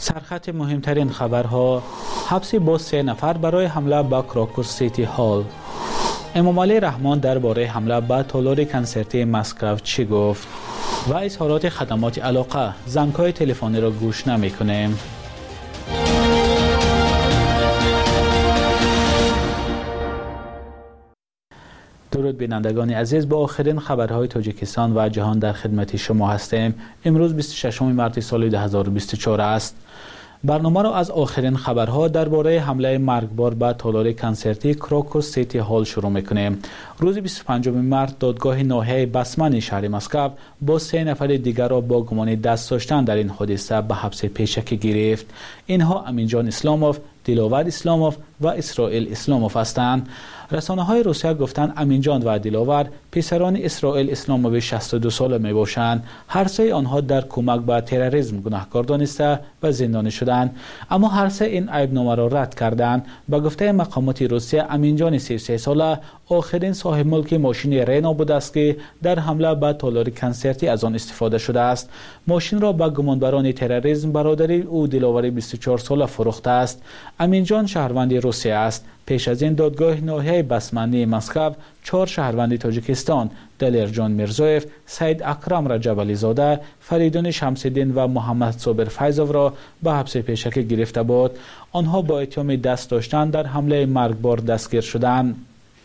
سرخط مهمترین خبرها: حبس باز 3 نفر برای حمله به کراکوس سیتی هال. امامعلی رحمان درباره حمله به تالار کنسرتی مسکو چی گفت؟ و اظهارات خدمات علاقه: زنگ‌های تلفنی را گوش نمی‌کنیم. درود بینندگان عزیز، با آخرین خبرهای تاجیکستان و جهان در خدمت شما هستیم. امروز 26 مارس سال 2024 است. برنامه را از آخرین خبرها درباره حمله مرگبار به تالار کنسرتی کراکوس سیتی هال شروع می‌کنیم. روز 25 مارس دادگاه ناحیه بسمن شهر مسکو با 3 نفر دیگر را با گمان دست داشتن در این حادثه به حبس پیشکی گرفت. اینها امینجان اسلاموف، دلاور اسلاموف و اسرائیل اسلاموف هستند. رسانه‌های روسیه گفتند امینجان و دلاور پسران اسرائیل اسلاموف 62 ساله میباشند. هر سه آنها در کمک به تروریسم گناهکار دانسته و زندانی شدند، اما هر سه این عیبنامه را رد کردند. به گفته مقامات روسیه، امینجان 33 ساله آخرین صاحب ملک ماشین رنو بوده است که در حمله به تالار کنسرتی از آن استفاده شده است. ماشین را به گمانبران تروریسم برادری او دلاور 24 ساله فروخته است. امینجان شهروند روسیه است. پیش از این دادگاه ناحیه بسمنی مسکو 4 شهروند تاجیکستان، دلیرجان میرزویف، سید اکرم رجبالی زاده، فریدون شمس‌الدین و محمد صابر فیضوف را به حبس پیشکی گرفته بود. آنها با اتهام دست داشتن در حمله مرگبار دستگیر شدند.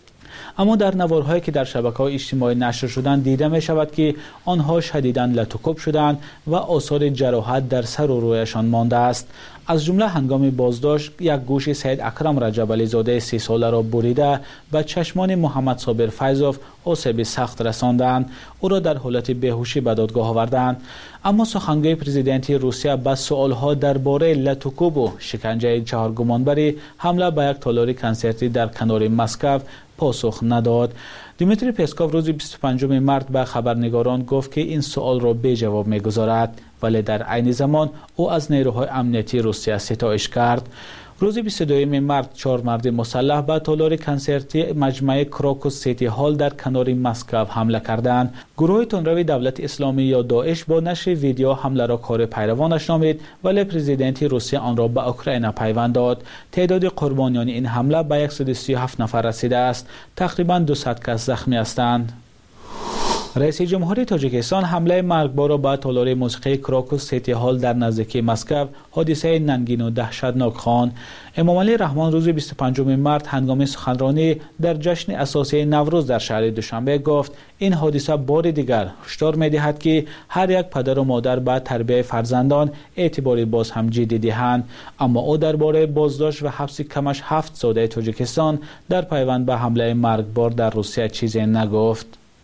اما در نوارهایی که در شبکه‌های اجتماعی نشر شدند دیده می شود که آنها شدیداً لطوکوب شدند و آثار جراحت در سر و رویشان مانده است. از جمله هنگام بازداشت یک گوش سید اکرم رجبالی زاده 30 ساله را بریده و چشمان محمد صابر فیضوف آسیب سخت رساندند. او را در حالت بیهوشی به دادگاه آوردند. اما سخنگوی پرزیدنتی روسیه به سوالها درباره لطوکوب و شکنجه 4 گمانبری حمله به یک تالار کنسرتی در کنار مسکو پاسخ نداد. دیمیتری پسکوف روز 25 مارس به خبرنگاران گفت که این سوال را بی جواب می‌گذارد، ولی در عین زمان او از نیروهای امنیتی روسیه ستایش کرد. روز 22 مارس 4 مرد مسلح به تالار کنسرتی مجمع کراکوس سیتی هال در کنار مسکو حمله کردند. گروه تندرو دولت اسلامی یا داعش با نشر ویدیو حمله را کار پیروانش نامید، ولی پرزیدنت روسیه آن را به اوکراین پیوند داد. تعداد قربانیان این حمله به 137 نفر رسیده است. تقریبا 200 کس زخمی هستند. رئیس جمهوری تاجیکستان حمله مرگبار را به تالار موسیقی کراکوس سیتی هال در نزدیکی مسکو حادثه ننگین و دهشتناک خواند. امامعلی رحمان روز 25 مارس هنگام سخنرانی در جشن اساسی نوروز در شهر دوشنبه گفت این حادثه بار دیگر هشدار می‌دهد که هر یک پدر و مادر به تربیت فرزندان اعتباری باز هم جدی دهند. اما او درباره بازداشت و حبس کمش 7 ساده تاجیکستان در پیوند به حمله مرگبار در روسیه چیزی نگفت.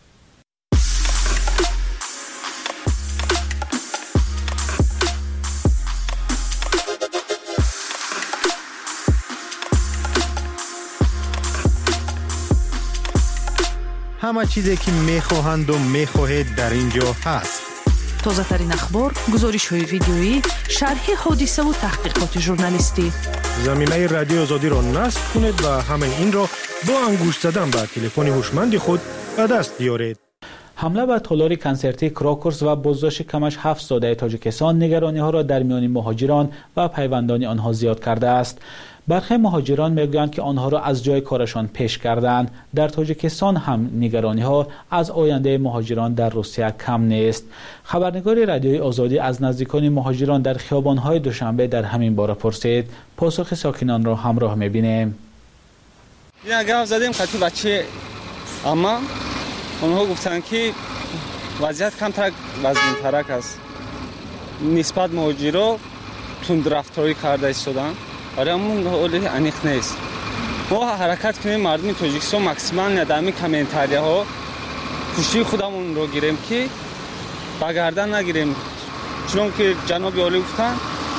همه چیزی که میخواهند و میخواهید در اینجا هست. تازه ترین اخبار، گزارش های ویدیویی، شرح حادثه و تحقیقات ژورنالیستی. زمینه رادیو آزادی را نصب کنید و همه این را با انگشت زدن به تلفن هوشمند خود به دست بیارید. حمله به تالار کنسرتی کراکوس و بازداشت کمش 7 ساده تاجیکستان نگرانی ها را در میان مهاجران و پیوندان آنها زیاد کرده است. برخی مهاجران میگویند که آنها را از جای کارشان پیش کردند. در تاجیکستان هم نگرانی ها از آینده مهاجران در روسیه کم نیست. خبرنگار رادیوی آزادی از نزدیکان مهاجران در خیابان‌های دوشنبه در همین باره پرسید. پاسخ ساکنان را همراه می‌بینیم. گپ زدیم خاطر بچه، اما آنها گفتن که وضعیت کمتر وزن‌ترک است. نسبت مهاجرا تندرفتاری کرده ایستادن. ولی همون حالی انیخ نیست. ما حرکت کنیم مردم تاجیکستان مکسیماً ندامی کامنتاری ها پشتی خودمون رو گیریم که بگردن نگیریم، چون که جناب عالی گفتن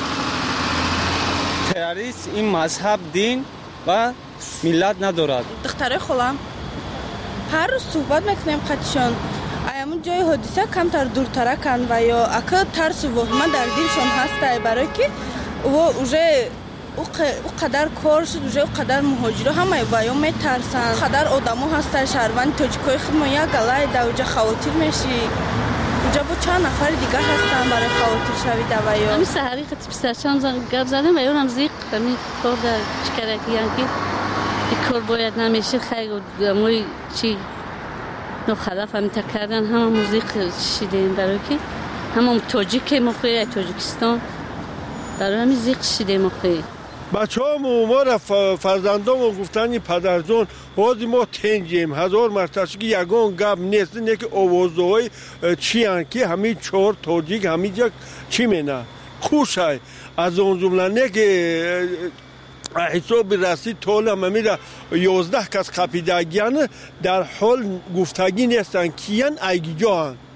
تروریسم این مذهب، دین و ملت ندارد. دخترای خالم هر روز صحبت میکنیم قدشان ایامون جای حادثه کمتر دورتر کن و یا اکا ترس و وهمه در دلشان هسته، برای که و اوجه او قدر کار شد، اوجه قدر مهاجر همه بایا میترسن، قدر آدمو هسته شهروند تاجیکای خود ما یک گلای دوجه خواتیر میشی اونجا با چند نفر دیگه هستن برای خاطر شوید و یا همین سحری خطی پسرچان گپ زدم و یونم زیق همین کار در چکرکی که این کار باید نمیشه خیلی موی چی نخلاف هم تکردن همه موزیق شیدیم برای که همه تاجیک مخوی تاجیکستان برای همین زیق شیدیم مخوی بچه ها ما را فرزندان و گفتن پدرجان بازی ما تنجیم 1000 مرتبه که یگان گپ نیست نه که آوازهای چی هن که همین 4 تاجیک همین جا چی مینه خوشای از اون جمله نه که حساب رسید طول هم میره 11 کس قپیدگیان در حال گفتگی نیستن کیان ایگی جا هن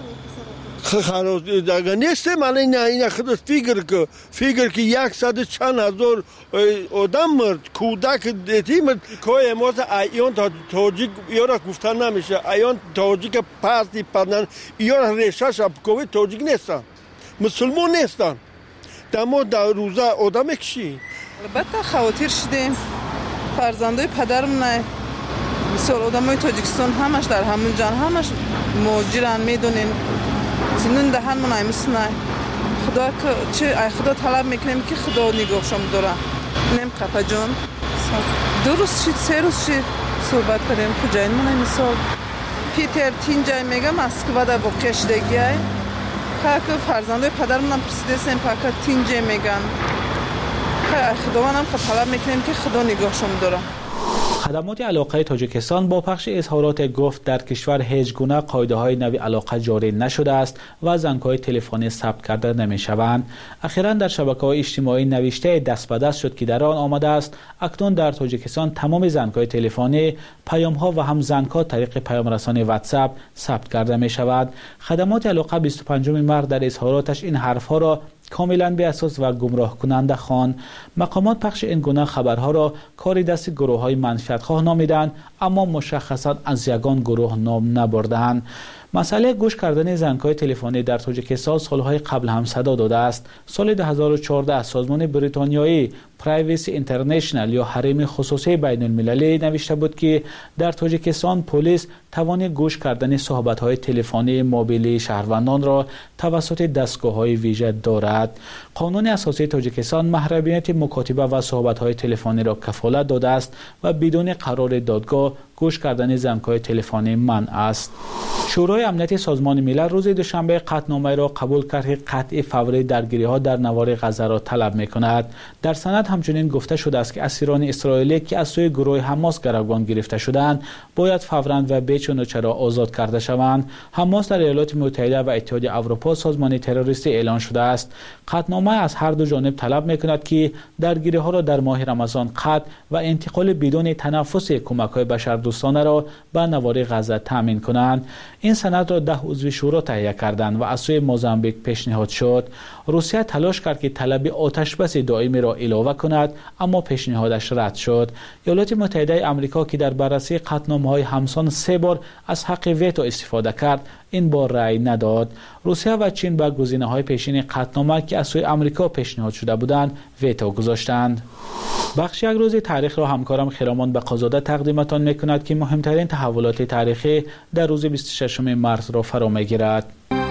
خلاص دیگه نیست من این خود فکر که 100 چند هزار آدم مرد کودک دیتی مرد که امروز ایان تاجیک یارا گفتن نمیشه ایان تاجیک پرتی پدن یارا ریشه شبکوی تاجیک نیستن مسلمان نیستن دما در روزه آدم کشی البته خاطر شدیم فرزندای پدرم نه مثال آدمای تاجیکستان همش در همون جان همش مهاجرن میدونین زنون دهن من ایمس نه خدا که چه خدا طلب میکنیم که خدا نگاهشم داره نم قپا جان 2 روز شد 3 روز شد صحبت کردیم کجای من مثال پیتر تینجای میگم مسکو در واقع شدگی که فرزندای پدرم پرسیده سن فقط تینجای میگن خداوندم طلب میکنیم که خدا نگاهشم داره. خدمات علاقه تاجیکستان با پخش اظهارات گفت در کشور هیچ گونه قاعده‌های نوی علاقه جاری نشده است و زنگ‌های تلفنی ثبت کرده نمی‌شوند. اخیراً در شبکه‌های اجتماعی نوشته دست به دست شد که در آن آمده است اکنون در تاجیکستان تمام زنگ‌های تلفنی، پیام‌ها و هم زنگ‌ها طریق پیام‌رسانی واتساپ ثبت کرده می‌شود. خدمات علاقه 25 مارس در اظهاراتش این حرف‌ها را کاملا بی اساس و گمراه کننده خواند. مقامات پخش این گونه خبرها را کاری دست گروه‌های منفعت‌خواه نامیدند اما مشخصا از یگان گروه نام نبردند. مسئله گوش کردن زنگ‌های تلفنی در تاجیکستان سالهای قبل هم صدا داده است. سال 2014 سازمان بریتانیایی پرایوسی اینترنشنال یا حریم خصوصی بین المللی نوشته بود که در تاجیکستان پلیس توان گوش کردن صحبت‌های تلفنی موبیلی شهروندان را توسط دستگاه‌های ویژه دارد. قانون اساسی تاجیکستان محرمیت مکاتبه و صحبت‌های تلفنی را کفالت داده است و بدون قرار دادگاه گوش کردن زنگ‌های تلفنی منع است. شورای امنیت سازمان ملل روز دوشنبه قطعنامه را قبول کرد که قطع فوری درگیری‌ها در نوار غزه را طلب می‌کند. در سند همچنین گفته شده است که اسیران اسرائیلی که از سوی گروه حماس گروگان گرفته شدند باید فوراً و بدون چرا آزاد کرده شوند. حماس در ایالات متحده و اتحادیه اروپا سازمان تروریستی اعلان شده است. قطعنامه از هر دو جانب طلب می‌کند که درگیری‌ها را در ماه رمضان قطع و انتقال بدون تنفس کمک‌های بشردوستانه را به نوار غزه تامین کنند. این سند را 10 عضو شورا تهیه کردند و از سوی موزامبیک پیشنهاد شد. روسیه تلاش کرد که طلب آتشبس دائمی را علاوه کند اما پیشنهادش رد شد. ایالات متحده آمریکا که در بررسی قطعنامه‌های همسان 3 بار از حق ویتو استفاده کرد این بار رأی نداد. روسیه و چین با گزینه‌های پیشین قطعنامه که از سوی آمریکا پیشنهاد شده بودند ویتو گذاشتند. بخش یک روز تاریخ را همکارم خرامان بقازاده تقدیمتان می‌کند که مهمترین تحولات تاریخی در روز 26 مارس را فرا می‌گیرد.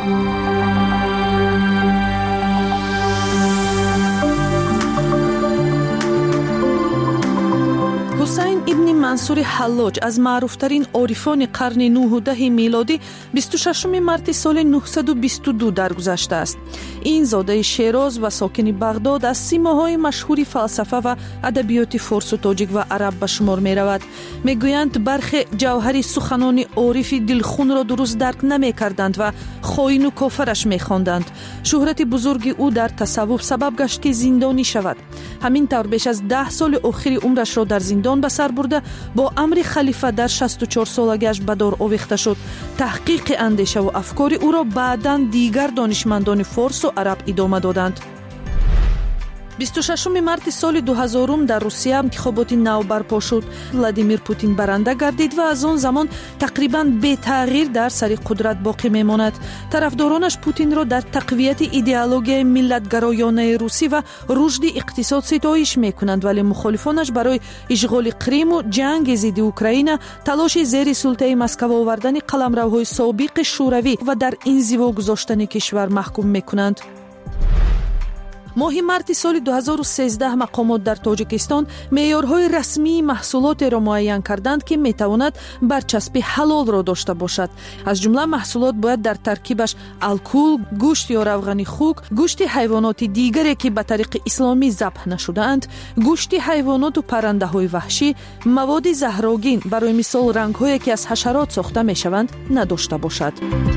حسین ابن منصور حلاج از معروفترین عارفان قرن 9 و 10 میلادی 26 مارس سال 922 درگذشته است. این زاده شیراز و ساکن بغداد از سیماهای مشهور فلسفه و ادبیات فارس و تاجیک و عرب به شمار می رود. می گویند برخی جوهر سخنان عارف دلخون را درست درک نمی کردند و خائن و کافرش می خواندند. شهرت بزرگ او در تصوف سبب گشت که زندانی شود. همین طور بیش از 10 سال آخر عمرش را در زندان به سر برده با امر خلیفه در 64 سالگیش به دار آویخته شد. تحقیق اندیشه و افکار او را بعداً دیگر دانشمندان فارس و عرب ادامه دادند. 26 марти соли 2000 дар Русия интихоботи нав барпо шуд. Владимир Путин баранда гардид ва аз он замон тақрибан бетағйир дар сари қудрат боқӣ мемонад. Тарафдоронаш Путинро дар тақвияти идеологияи миллатгароёнаи русӣ ва рушди иқтисод ситоиш мекунанд, вале мухолифонаш барои ишғоли Қриму, ҷанги зидди Украина, талоши зери султаи Москва овардани қаламравҳои собиқи шӯравӣ ва дар инзиво гузоштани кишвар маҳкум мекунанд. моҳи марти соли 2013 мақомот дар Тоҷикистон меъёрҳои расмии маҳсулотеро муайян карданд, ки метавонад барчаспи ҳалолро дошта бошад. аз ҷумла маҳсулот бояд дар таркибаш алкул, гӯшт ё равғани хук, гӯшти ҳайвоноти дигаре ки ба тариқи исломӣ забҳ нашудаанд, гӯшти ҳайвоноту паррандаҳои ваҳшӣ, маводи заҳрогин, барои мисол рангҳое ки аз ҳашарот сохта мешаванд, надошта бошад.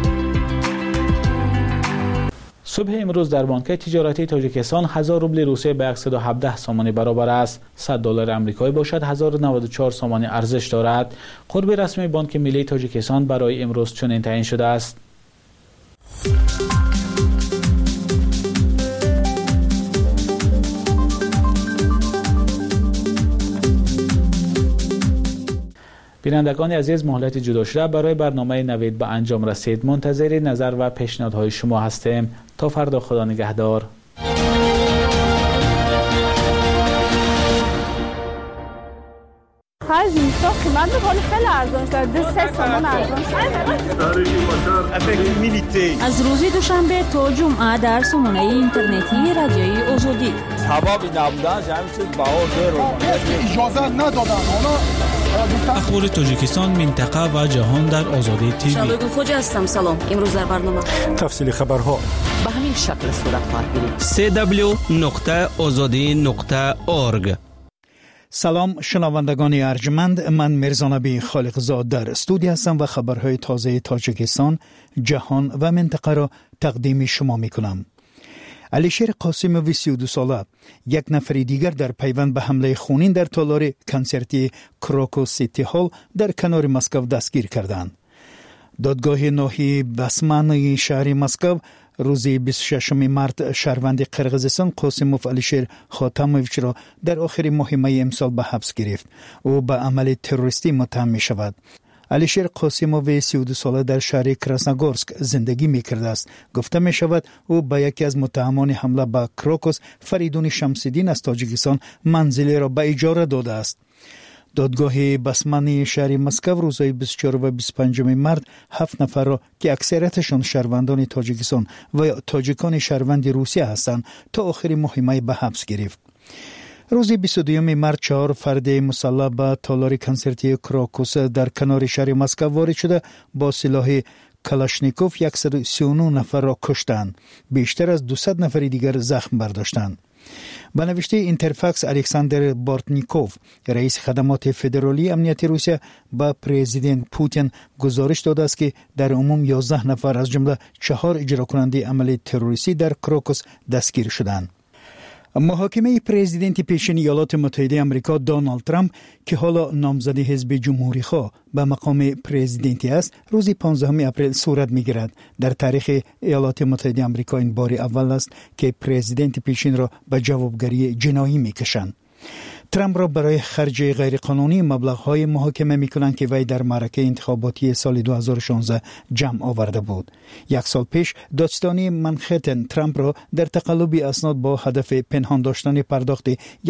صبح امروز در بانک تجارتی تاجیکستان 1000 روبل روسیه به 117 سامانی برابر است. 100 دلار آمریکایی باشد 1094 سامانی ارزش دارد. قرب رسمی بانک ملی تاجیکستان برای امروز چنین تعیین شده است. بینندگان عزیز، مهلت جدا شده برای برنامه نوید به انجام رسید. منتظر نظر و پیشنهادهای شما هستیم. تا فردا، خدا نگهدار. خرج اینستا قیمت خیلی خیلی ارزان شده. 3 سامان ارزان شده. از روز دوشنبه تا جمعه در سامانه اینترنتی رادیوی آزادی. سبب نبودن همین چیز بهار رو اجازه ندادن. اخبار تاجیکستان، منطقه و جهان در آزادی تیوی. شبگون خوجا هستم. سلام. امروز در برنامه تفصیل خبرها به همین شکل صورت خواهد گرفت. www.azadi.org. سلام شنوندگان ارجمند، من میرزانبی خالقزاد در استودیو هستم و خبرهای تازه تاجیکستان، جهان و منطقه را تقدیم شما میکنم. علیشیر قاسموی 32 ساله، یک نفر دیگر در پیوند به حمله خونین در تالار کنسرتی کروکوس سیتی هال در کنار مسکو دستگیر کردند. دادگاه ناحیه بسمانی شهر مسکو روز 26 مارت شهروند قرقیزستان قاسموف علیشیر خاتمویچ را در آخر ماه می امسال به حبس گرفت. او به عمل تروریستی متهم می شود. علیشیر قاسموف 32 ساله در شهر کراسنوگورسک زندگی می کرده است. گفته می شود او به یکی از متهمان حمله به کروکوس، فریدون شمس‌الدین از تاجیکستان، منزلی را به اجاره داده است. دادگاه بسمانی شهر مسکو روزهای 24 و 25 مارت 7 نفر را که اکثریتشان شهروندان تاجیکستان و تاجیکان شهروند روسیه هستند تا آخر ماه می به حبس گرفت. روز 22 مارت 4 فرد مسلح به تالار کنسرتی کروکوس در کنار شهر مسکو وارد شده با سلاح کلاشنیکوف 139 نفر را کشتند. بیشتر از 200 نفر دیگر زخم برداشتند. به نوشته اینترفاکس، الکساندر بارتنیکوف، رئیس خدمات فدرالی امنیتی روسیه، با پرزیدنت پوتین گزارش داده است که در عموم 11 نفر از جمله 4 اجرا کننده عمل تروریستی در کروکوس دستگیر شدند. محاکمه پرزیدنت پیشین ایالات متحده آمریکا دونالد ترامپ که حالا نامزد حزب جمهوری خواه به مقام پرزیدنتی است، روز 15 اپریل صورت می‌گیرد. در تاریخ ایالات متحده آمریکا این بار اول است که پرزیدنت پیشین را به جوابگری جنایی می‌کشند. ترامپ را برای خرج غیرقانونی مبلغ‌های محاکمه می‌کنند که وی در معرکه انتخاباتی سال 2016 جمع آورده بود. یک سال پیش دادستانی منهتن ترامپ را در تقلب اسناد با هدف پنهان داشتن پرداخت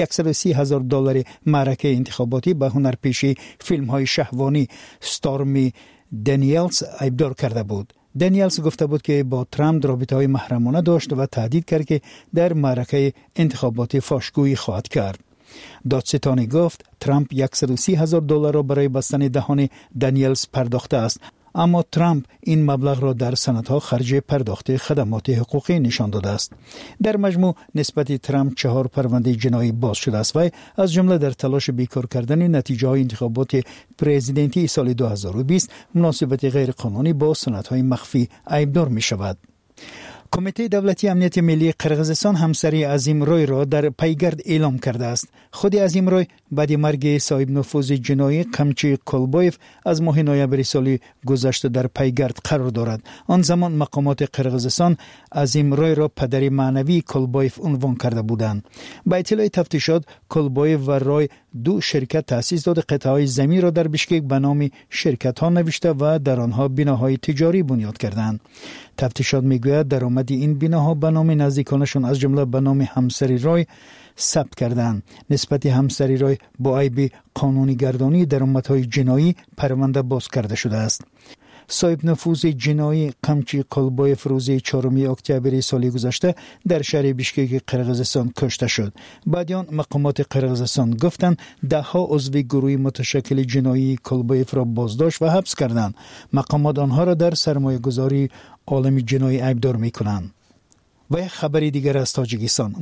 $130,000 معرکه انتخاباتی به هنرپیشه فیلم‌های شهوانی ستورمی دنیلز ایبدار کرده بود. دنیلز گفته بود که با ترامپ رابطه‌های محرمانه داشت و تهدید کرد که در معرکه انتخاباتی فحش‌گویی خواهد کرد. دادستانی گفت ترامپ $130,000 را برای بستن دهان دنیلز پرداخته است، اما ترامپ این مبلغ را در سندها خرج پرداخت خدمات حقوقی نشان داده است. در مجموع نسبت ترامپ 4 پرونده جنایی باز شده است و از جمله در تلاش بیکار کردن نتیجه های انتخابات پرزیدنتی سال 2020 مناسبت غیر قانونی با سندهای مخفی ایبدار می شود. کمیته دولتی امنیت ملی قرقیزستان همسری عظیم روی را در پیگرد اعلام کرده است. خود عظیم روی بعد مرگ صاحب نفوذ جنایی قمچی کلبایف از ماه نوامبر سال گذشته در پیگرد قرار دارد. آن زمان مقامات قرقیزستان عظیم روی را پدر معنوی کلبایف عنوان کرده بودند. با اطلاع تفتیشات کلبایف و روی دو شرکت تأسیس داده قطعه‌های زمین را در بشکک به نام شرکت‌ها نوشته و در آنها بناهای تجاری بنیاد کردند. تفتیشات میگوید درآمد این بناها به نام نزدیکانشان از جمله به نام همسری رای ثبت کردند. نسبت همسری رای با عیب قانونی گردانی درآمدهای جنایی پرونده باز کرده شده است. صاحب نفوذ جنایی قمچی کلبایف روز 4 اکتبر سال گذشته در شهر بشکک قرقیزستان کشته شد. بعد آن مقامات قرقیزستان گفتند ده ها عضو گروه متشکل جنایی کلبایف را بازداشت و حبس کردند. مقامات آنها را در سرمایه‌گذاری عالم جنایی عیبدار می‌کنند. و یک خبری دیگر از تاجیکستان.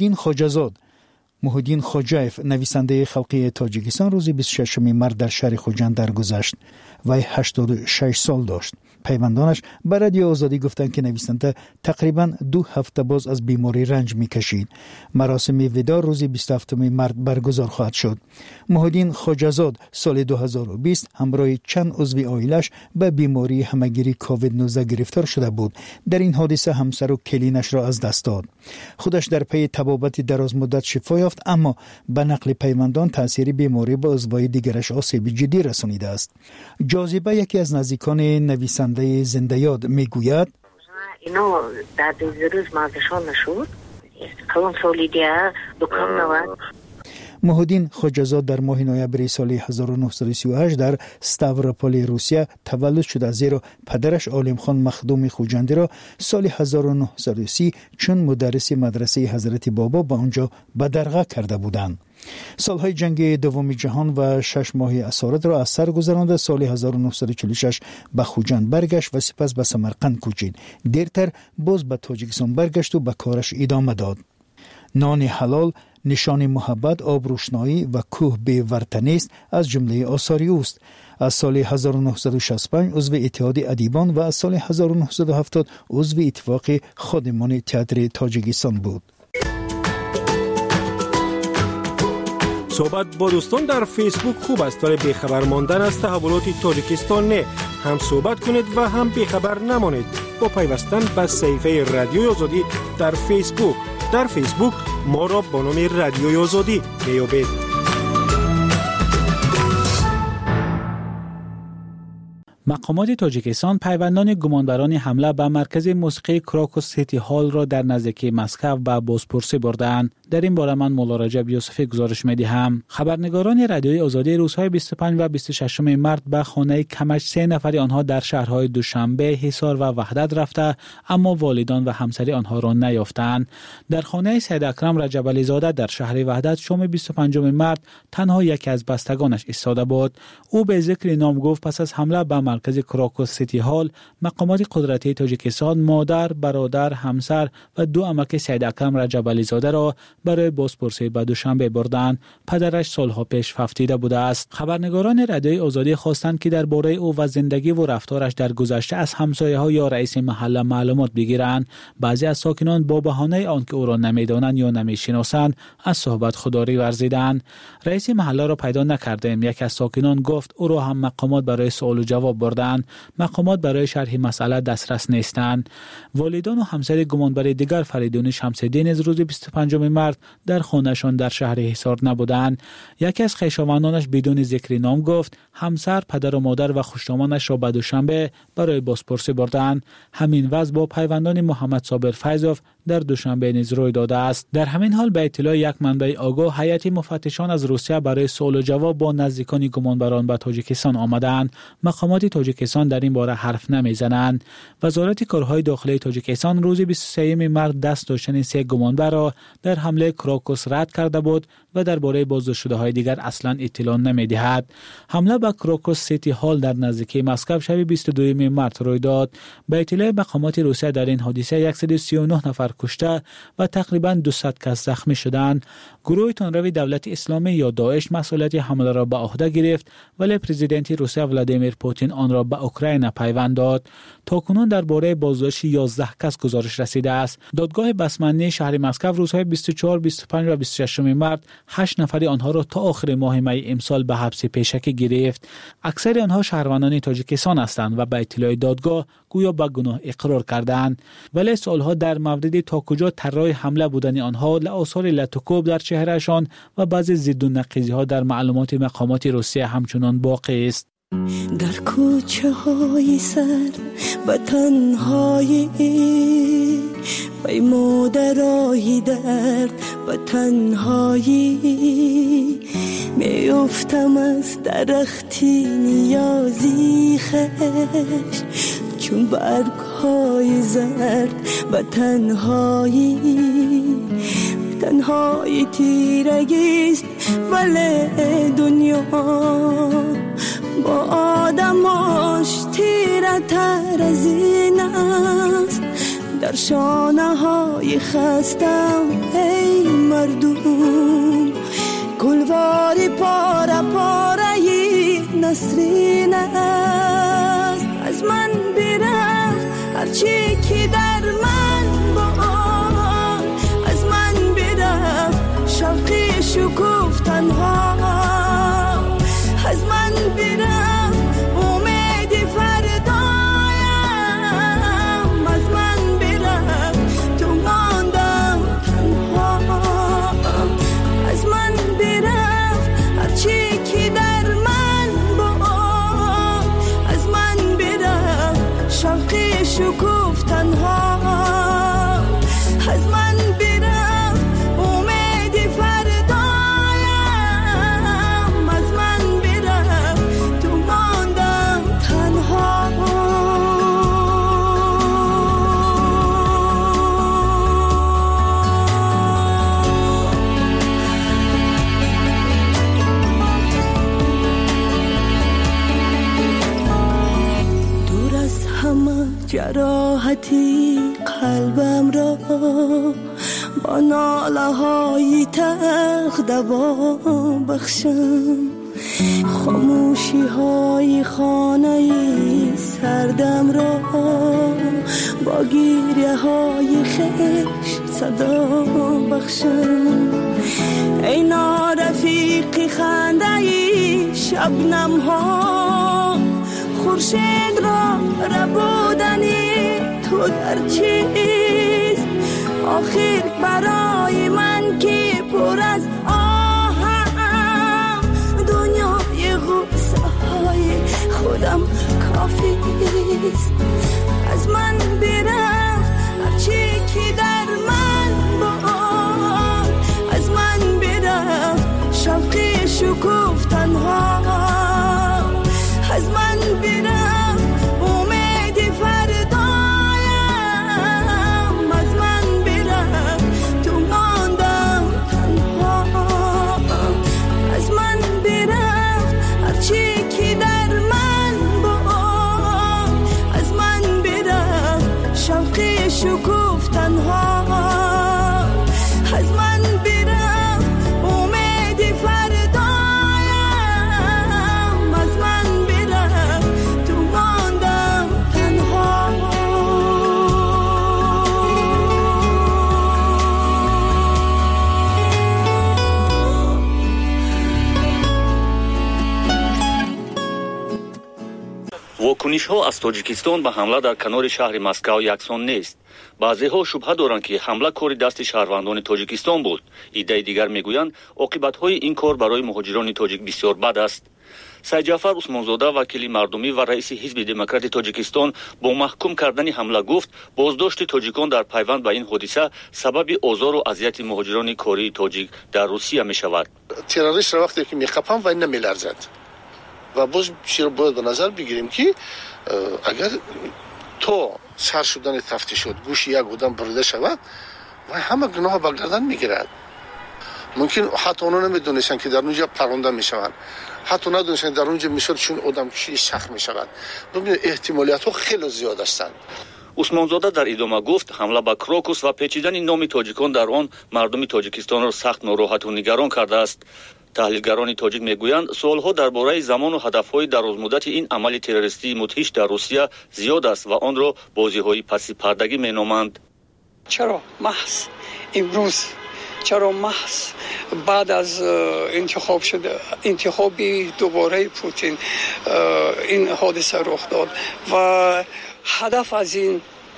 محودین خوجایف نویسنده خلقی تاجیکستان روز 26 مارس در شهر خوجند درگذشت. وی 86 سال داشت. پیوندانش به رادیو آزادی گفتند که نویسنده تقریباً 2 هفته باز از بیماری رنج می‌کشید. مراسم وداع روز 27 مارس برگزار خواهد شد. محودین خوجازاد سال 2020 همراه چند عضو عائله‌اش به بیماری همگیری کووید 19 گرفتار شده بود. در این حادثه همسر و کلینش را از دست داد. خودش در پی طبابت دراز مدت شفا یافت، اما به نقل پیوندان تاثیر بیماری به عضوای دیگرش آسیب جدی رسانیده است. جاذبه یکی از نزدیکان نویسنده زنده یاد میگوید اینو در 2 روز مازشان نشد. کلون سالی دیگه دکان نواد. محودین خوجازاد در ماه نوامبر سال 1938 در ستاوروپول روسیه تولد شد، زیرا پدرش عالم خان مخدوم خوجندی را سال 1930 چون مدرس مدرسه حضرت بابا به آنجا بدرقه کرده بودند. سالهای جنگ دوم جهان و 6 ماه اسارت را از سر گذراند. سال 1946 به خوجند برگشت و سپس به سمرقند کوچید. دیرتر باز به تاجیکستان برگشت و به کارش ادامه داد. نان حلال نشان محبت، آبروشنایی و کوه به وطنی است از جمله آثار اوست. از سال 1965 عضو اتحاد ادیبان و از سال 1970 عضو اتفاق خادمان تئاتر تاجیکستان بود. صحبت با دوستان در فیسبوک خوب است، ولی بیخبر ماندن از تحولات تاجیکستان نه. هم صحبت کنید و هم بیخبر نمانید با پیوستن به صفحه رادیوی آزادی در فیسبوک. در فیسبوک ما را با نام رادیوی آزادی میابید. مقامات تاجیکستان پیوندان گمانبران حمله به مرکز موسیقی کراکوس سیتی هال را در نزدیکی مسکو به بازپرسی بردند. در این باره من مولا رجب یوسفی گزارش می‌دهم. خبرنگاران رادیوی آزادی روزهای 25 و 26 مارس به خانه کمش 3 نفر آنها در شهرهای دوشنبه، حصار و وحدت رفته، اما والدان و همسری آنها را نیافتند. در خانه سید اکرم رجب علی زاده در شهر وحدت شام 25 مارس تنها یکی از بستگانش ایستاده بود. او به ذکر نام گفت پس از حمله به مرکز کراکوس سیتی هال مقامات قدرتی تاجیکستان مادر، برادر، همسر و 2 عمک سید اکرم رجب علی زاده را برای بازپرسی به دوشنبه بردند. پدرش سالها پیش فوتیده بوده است. خبرنگاران رادیوی آزادی خواستند که درباره او و زندگی و رفتارش در گذشته از همسایه‌ها یا رئیس محله معلومات بگیرند. بعضی از ساکنان با بهانه آنکه او را نمی‌دانند یا نمی‌شناسند از صحبت خودداری ورزیدند. رئیس محله را پیدا نکردیم. یکی از ساکنان گفت او را هم مقامات برای سوال و جواب بردند. مقامات برای شرح مسئله دسترس نیستند. والدان و همسر گمانبر دیگر فریدون شمس‌الدین از روز 25 مارس در خانه‌شان در شهر حصار نبودند. یکی از خویشاوندانش بدون ذکر نام گفت همسر، پدر و مادر و خوشنامانش را به دوشنبه برای بازپرسی بردند. همین وضع با پیوندان محمد صابر فیضوف در دوشنبه نیز روی داده است. در همین حال به اطلاع یک منبع آگاه هیئت مفتشان از روسیه برای سوال و جواب با نزدیکان گمانبران به تاجیکستان آمدند. مقامات تاجیکستان در این باره حرف نمیزنند. وزارت کارهای داخلی تاجیکستان روز 23 مارس دست داشتن 3 گمانبر را در حمله حمله کراکوس رد کرده بود و درباره بازداشت شده های دیگر اصلا اطلاع نمی‌دهد. حمله به کراکوس سیتی هال در نزدیکی مسکو شب 22 مارس روی داد. به اطلاع مقامات روسیه در این حادثه 139 نفر کشته و تقریباً 200 کس زخمی شدند. گروه تندروی دولت اسلامی یا داعش مسئولیت حمله را به عهده گرفت، ولی پرزیدنت روسیه ولادیمیر پوتین آن را به اوکراین پیوند داد. تاکنون درباره بازداشت 11 کس گزارش رسیده است. دادگاه بسمنی شهر مسکو روزهای 24، 25 و 26 مارس 8 نفر آنها را تا آخر ماه می امسال به حبس پیشکی گرفت. اکثر آنها شهروندان تاجیکستان هستند و به اطلاع دادگاه گویا به گناه اقرار کردند، ولی سوالها در مورد تا کجا طراح حمله بودن آنها، آثار لطوکوب در چهرهشان و بعضی ضد و نقیضی‌ها در معلومات مقامات روسیه همچنان باقی است. در کوچه های سرد و تنهایی بی مادرای درد و تنهایی می افتم از درختی نیازی خش چون برگ های زرد و تنهایی تنهایی تیرگیست ولی دنیا با آدماش تیره تر از این است. در شانه های خستم ای مردم گلواری پاره پاره نسرین است. از من برفت هرچی که در من بود، از من برفت شوقی شکوفتن ها، از من برفت امید فردایم، از من برفت تو ماندم تنها، از من برفت هرچی که در من بود، از من برفت شوقی شکوفتن ها، از من برفت امید فردایم، از من برفت تو ماندم تنها. دور از همه جراحتی قلبم را با ناله های تلخ دوا بخشم، خاموشی های خانه سردم را با گریه های خشک صدا بخشم. ای نارفیقی خنده شبنم ها، خورشید را ربودنی تو در چیست؟ آخر برای من که پر از آهم، دنیای غصه های خودم کافی است. از من برفت هرچی که در من بود، از من برفت شوقی شکوفتن ها، از من برفت امید فردایم، از من برفت تو ماندم تنها، از من برفت هرچی که در من بود، از من برفت شوقی شکوفتن ها، از من برفت امید فردایم، از من برفت تو ماندم تنها. واکنش‌ها از تاجیکستان به حمله در کنار شهر مسکو یکسان نیست. بعضی‌ها شبهه دارند که حمله کاری دست شهروندان تاجیکستان بود. عده دیگر میگویند عاقبت‌های این کار برای مهاجران تاجیک بسیار بد است. سید جعفر عثمانزاده وکیل مردمی و رئیس حزب دموکرات تاجیکستان با محکوم کردن حمله گفت بازداشت تاجیکان در پیوند به این حادثه سبب آزار و اذیت مهاجران کاری تاجیک در روسیه می‌شود. تروریست را وقتی که می‌قپم و نمی‌لرزد و باز چیزی باید به نظر بگیریم که اگر تو سر شدن تفتیش شد گوش یک آدم بریده شود و همه گناه به گردن میگیرد ممکن حتی اونا نمیدونستن که در اونجا پرونده میشوند، حتی ندونستن در اونجا میشد چون آدم کشی شخص میشود. ببینید احتمالیت ها خیلی زیاد هستند. усмонзода дар идома гуфт ҳамла ба крокус ва печидани номи тоҷикон дар он мардуми тоҷикистонро сахт нороҳату нигарон кардааст. таҳлилгарони тоҷик мегӯянд суолҳо дар бораи замону ҳадафҳои дарозмуддати ин амали террористии мудҳиш дар русия зиёд аст ва онро бозиҳои паси пардагӣ меноманд. чаро маҳз имрӯз, чаро маҳз баъд аз интихоби дубораи Путин ин ҳодиса рух дод ва ҳадаф аз ин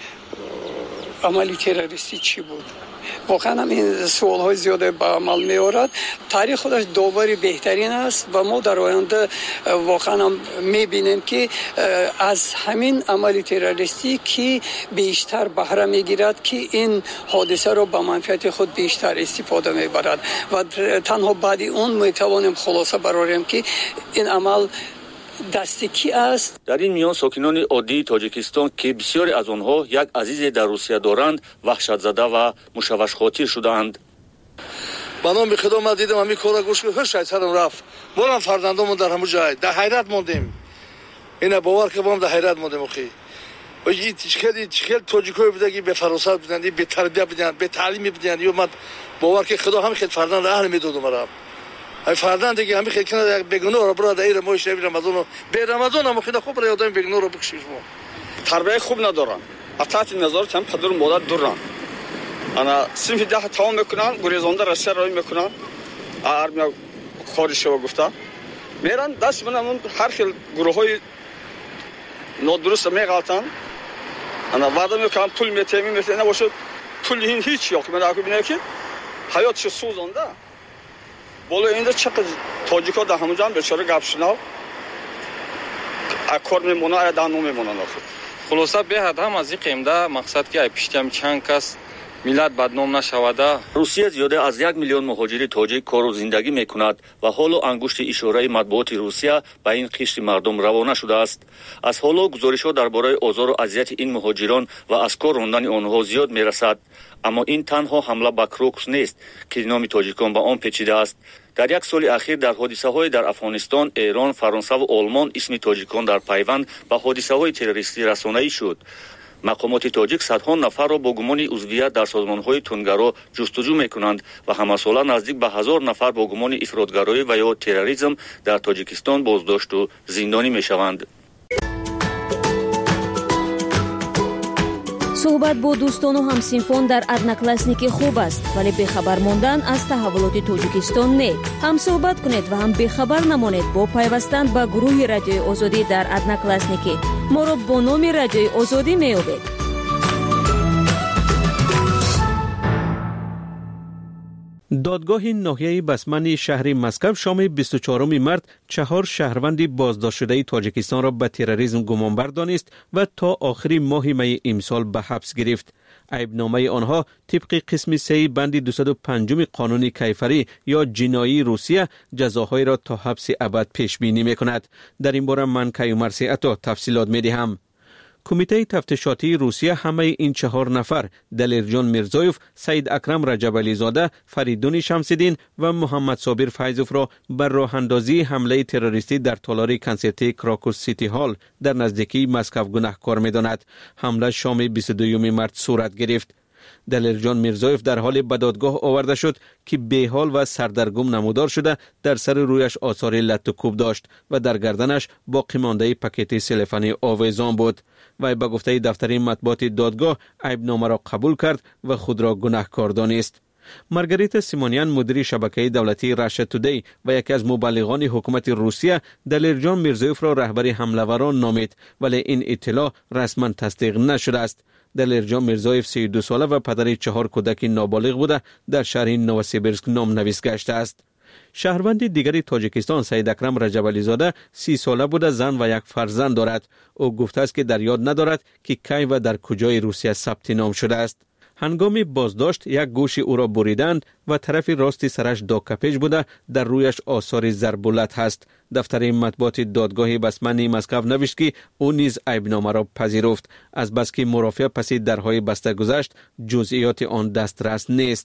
амали террористӣ чӣ буд? واقعا هم این سوال های زیاده به عمل می آورد. تاریخ خودش داوری بهترین است و ما در آینده واقعا هم می بینیم که از همین عمل تروریستی که بیشتر بهره می گیرد که این حادثه را به منفعت خود بیشتر استفاده می برد و تنها بعد اون می توانیم خلاصه برآوریم که این عمل دستی کی است. در این میان ساکنان عادی تاجیکستان که بسیاری از آنها یک عزیز در روسیه دارند وحشت زده و مشوش خاطر شدند. با نام خدا ما دیدم همین کارا گوش که هر سرم رفت. ما فرزندامون در همون جای در حیرت موندیم. اینا باور که ما در حیرت موندیم اخی. و این چخیل تاجیکای بوده که به فراست بودند، به تربیت بودند، به تعلیم بودند. یا ما باور که خدا همین خیلی فرزند اهل میداد مرا. ای فرزند دیگه همین خیلی کنه بگنور رو برای دایر ما شب رمضان به رمضان هم خیلی خوب برای آدم بگنور رو بکشیش ما. تربیت خوب ندارن. اطاعت نظارت هم پدر و مادر دورن. انا صنف ده تمام میکنن، گریزنده رسر رای میکنن. ارمیا خارج شو گفته. میرن دست منم هر خیل گروهای نادرست میگالتن. انا وعده میکنم پول میتیمی میتونه باشه. پول هیچ yok. من اگه ببینم که حیاتش سوزونده. بالا اینجا چقدر تاجیکا در همونجا هم بیچاره گپ شنو کار میمونه یا دانو میمونه آخر. خلاصه به حد هم از این قیمده مقصد که پیشتم چند کس ملت بدنام نشوده. روسیه زیاده از 1 میلیون مهاجر تاجیک کار و زندگی میکند و حالا انگشت اشاره مطبوعات روسیه به این قشر مردم روانه شده است. از حالا گزارش‌ها درباره آزار و اذیت این مهاجران و از کار راندن آنها زیاد میرسد. اما این تنها حمله به کروکس نیست که نام تاجیکان به آن پیچیده است. در یک سال اخیر در حادثه‌های در افغانستان، ایران، فرانسه و آلمان اسم تاجیکان در پیوند به حادثه‌های تروریستی رسانه‌ای شد. مقامات تاجیک صدها نفر را با گمان عضویت در سازمان‌های تندگرا جستجو می‌کنند و همساله نزدیک به 1000 نفر با گمان افراطگرایی و یا تروریسم در تاجیکستان بازداشت و زندانی می‌شوند. صحبت با دوستان و همسنفان در ادناکلاسنیک خوب است ولی بخبر ماندن از تحولات تاجیکستان نه. هم صحبت کنید و هم بخبر نمانید با پیوستن به گروه رادیوی آزادی در ادناکلاسنیک. ما را با نام رادیوی آزادی می‌یابید. دادگاه ناحیه بسمن شهر مسکو شام 24 مارت 4 شهروند بازداشت شده تاجیکستان را به تروریسم گمانبر دانست و تا آخر ماه می امسال به حبس گرفت. عیبنامه آنها طبق قسم 3 بند 205 قانون کیفری یا جنایی روسیه جزاهای را تا حبس ابد پیش بینی می‌کند. در این باره من کیومرث عطا تفصیلات می‌دهم. کمیته تفتیشاتی روسیه همه این 4 نفر دلیرجان میرزایوف، سید اکرم رجبالی زاده، فریدون شمس‌الدین و محمد صابر فیضوف را بر راه اندازی حمله تروریستی در تالار کنسرتی کراکوس سیتی هال در نزدیکی مسکو گناهکار می‌داند. حمله شام 22 مارت صورت گرفت. دلیرجان میرزایوف در حال به دادگاه آورده شد که بی‌حال و سردرگم نمودار شده در سر رویش آثار لط و کوب داشت و در گردنش باقی مانده پاکت سلفانی آویزان بود. و به گفته دفتر مطبوعات دادگاه عیبنامه را قبول کرد و خود را گناهکار دانست. مارگریتا سیمونیان مدیر شبکه دولتی راشا تودی و یکی از مبلغان حکومت روسیه دلیرجان میرزایوف را رهبر حمله‌وران نامید ولی این اطلاع رسما تصدیق نشده است. دلیرجان میرزایوف 32 ساله و پدر 4 کودک نابالغ بوده در شهر نوسیبیرسک نام نویس گشته است. شهروند دیگری تاجیکستان سید اکرم رجبالی زاده 30 ساله بوده، زن و یک فرزند دارد. او گفته است که در یاد ندارد که کی و در کجای روسیه ثبت نام شده است. هنگام بازداشت یک گوش او را بریدند و طرف راست سرش داغ‌کپیج بوده، در رویش آثار ضرب‌العت هست. دفتر مطبوعات دادگاه بسمن مسکو نوشت که او نیز عیبنامه را پذیرفت، از بس که مرافع پس درهای بسته گذشت جزئیات آن دسترس نیست.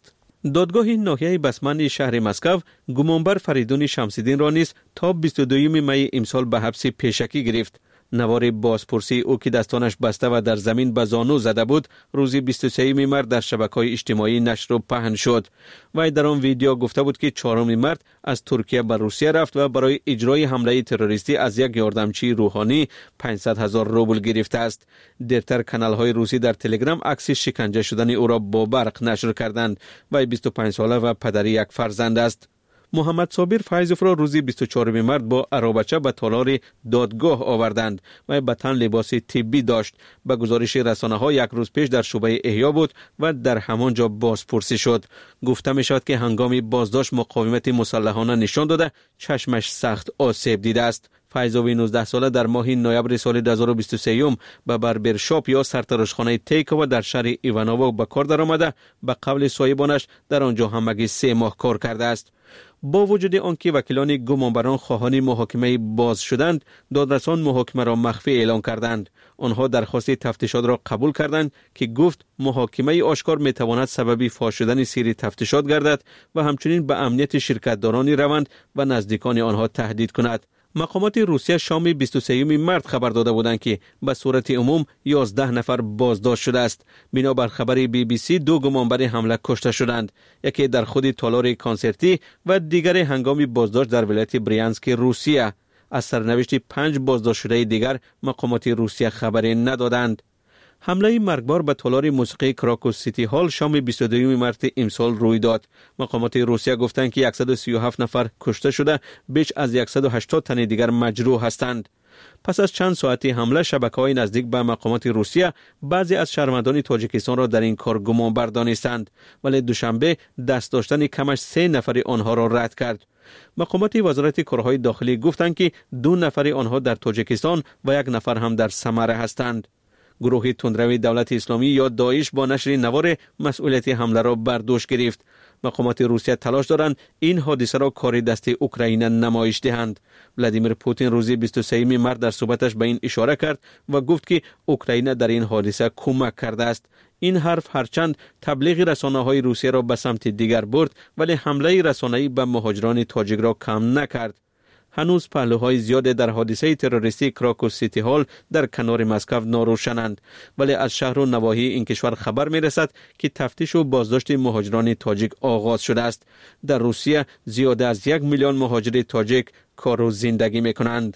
دادگاه ناحیه بسمن شهر مسکو گمانبر فریدون شمس‌الدین را نیز تا 22 می امسال به حبس پیشکی گرفت. نوار بازپرسی او که دستانش بسته و در زمین به زانو زده بود روز 23 مارس در شبکه‌های اجتماعی نشر و پهن شد. وی در آن ویدیو گفته بود که 4 مارس از ترکیه به روسیه رفت و برای اجرای حمله تروریستی از یک یاردمچی روحانی 500,000 روبل گرفته است. دیرتر کانال‌های روسی در تلگرام عکس شکنجه شدن او را با برق نشر کردند. وی 25 ساله و پدر یک فرزند است. محمد صابر فیضوف را روز 24 مارس با عرابچه به تالار دادگاه آوردند و به تن لباس طبی داشت. به گزارش رسانه‌ها یک روز پیش در شعبه احیا بود و در همانجا بازپرسی شد. گفته می شود که هنگام بازداشت مقاومت مسلحانه نشان داده چشمش سخت آسیب دیده است. فیضوی 19 ساله در ماه نوامبر سال 2023 به بربر شاپ یا سرتراشخانه تیکووا در شهر ایوانوو به کار درآمده به قول صاحبانش در آنجا همگی 3 ماه کار کرده است. با وجود آنکه وکیلان گمانبران خواهان محاکمه باز شدند، دادرسان محاکمه را مخفی اعلان کردند. آنها درخواست تفتیشات را قبول کردند که گفت محاکمه آشکار میتواند سبب فاش شدن سیر تفتیشات گردد و همچنین به امنیت شرکتداران روند و نزدیکان آنها تهدید کند. مقامات روسیه شام 23 مارس خبر داده بودند که به صورت عموم 11 نفر بازداشت شده است. بنابر خبر BBC 2 گمانبر حمله کشته شدند، یکی در خود تالار کانسرتی و دیگر هنگام بازداشت در ولایت بریانسک روسیه. از سرنوشت 5 بازداشت شده دیگر مقامات روسیه خبری ندادند. حمله مرگبار به تالار موسیقی کراکوس سیتی هال شام 22 مارس امسال روی داد. مقامات روسیه گفتند که 137 نفر کشته شده، بیش از 180 تن دیگر مجروح هستند. پس از چند ساعتی حمله شبکه‌های نزدیک به مقامات روسیه بعضی از شهروندان تاجیکستان را در این کار گمانبر دانستند، ولی دوشنبه دست داشتن کمش 3 نفر آنها را رد کرد. مقامات وزارت کارهای داخلی گفتند که 2 نفر آنها در تاجیکستان و 1 نفر هم در سمره هستند. گروه تندروی دولت اسلامی یا داعش با نشر نوار مسئولیت حمله را بر دوش گرفت. مقامات روسیه تلاش دارند این حادثه را کار دست اوکراین نمایش دهند. ولادیمیر پوتین روز 23 مارس در صحبتش به این اشاره کرد و گفت که اوکراین در این حادثه کمک کرده است. این حرف هرچند تبلیغ رسانه‌های روسیه را به سمت دیگر برد، ولی حمله رسانه‌ای به مهاجران تاجیک را کم نکرد. هنوز پهلوهای زیاد در حادثه تروریستی کراکوس سیتی هال در کنار مسکو ناروشنند، ولی از شهر و نواحی این کشور خبر می رسد که تفتیش و بازداشت مهاجران تاجیک آغاز شده است. در روسیه زیاد از 1 میلیون مهاجر تاجیک کار و زندگی می کنند.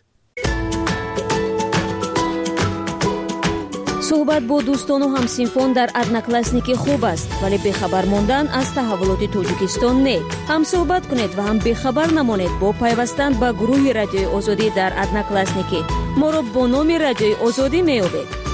صحبت با دوستان و همسینفون در ادناکلاسنیکی خوب است، ولی بیخبر ماندن از تحولات تاجیکستان نه. هم صحبت کنید و هم بیخبر نمانید با پیوستن به گروه رادیوی آزادی در ادناکلاسنیکی. ما را با نام رادیوی آزادی می‌یابید.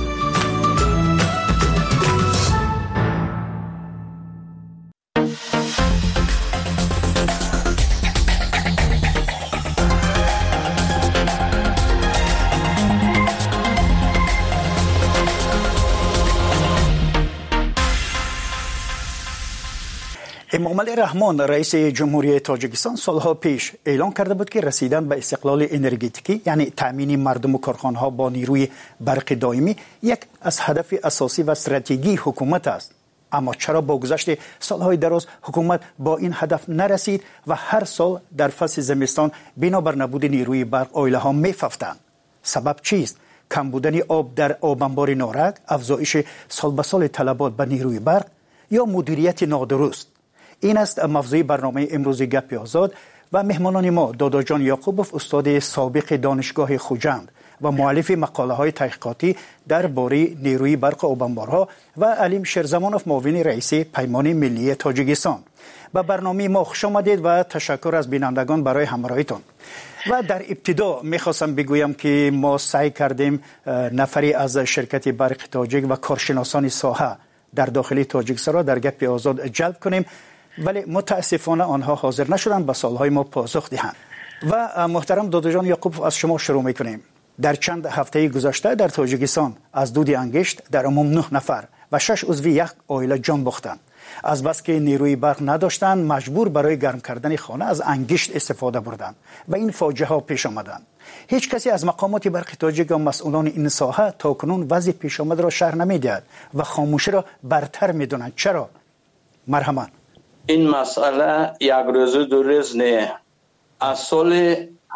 امامعلی رحمان رئیس جمهوری تاجیکستان سالها پیش اعلام کرده بود که رسیدن به استقلال انرژتیکی، یعنی تامین مردم و کارخانه‌ها با نیروی برق دائمی، یک از هدف اساسی و استراتژیکی حکومت است. اما چرا با گذشت سالهای دراز حکومت با این هدف نرسید و هر سال در فصل زمستان بنابر نبود نیروی برق عائله‌ها می‌ففتند؟ سبب چیست؟ کم بودن آب در آب انبار نارک، افزایش سال به سال طلبات به نیروی برق یا مدیریت نادرست؟ این است موضوع برنامه امروز گپ آزاد و مهمانان ما دادا جان یعقوبوف، استاد سابق دانشگاه خوجند و مؤلف مقاله های تحقیقاتی درباره نیروی برق آب انبارها، و علیم شیرزمانوف، معاون رئیس پیمان ملی تاجیکستان. به برنامه ما خوش آمدید و تشکر از بینندگان برای همراهیتون. و در ابتدا میخواستم بگویم که ما سعی کردیم نفری از شرکت برق تاجیک و کارشناسان ساحه در داخل تاجیکستان را در گپ آزاد جلب کنیم، ولی متاسفانه آنها حاضر نشدند به سوالهای ما پاسخ دهند. و محترم دادا جان یعقوبوف، از شما شروع میکنیم. در چند هفته گذشته در تاجیکستان از دود انگشت در عموم 9 نفر و 6 عضو یک عائله جان باختند. از بس که نیروی برق نداشتند مجبور برای گرم کردن خانه از انگشت استفاده بردند و این فاجعه ها پیش آمدند. هیچ کسی از مقامات برق تاجیک و مسئولان این ساحه تاکنون وضع پیش آمده را شرح نمیدهد و خاموشی را برتر میدونند. چرا؟ مرحبا. این مسئله یک روز دو روز نه. از سال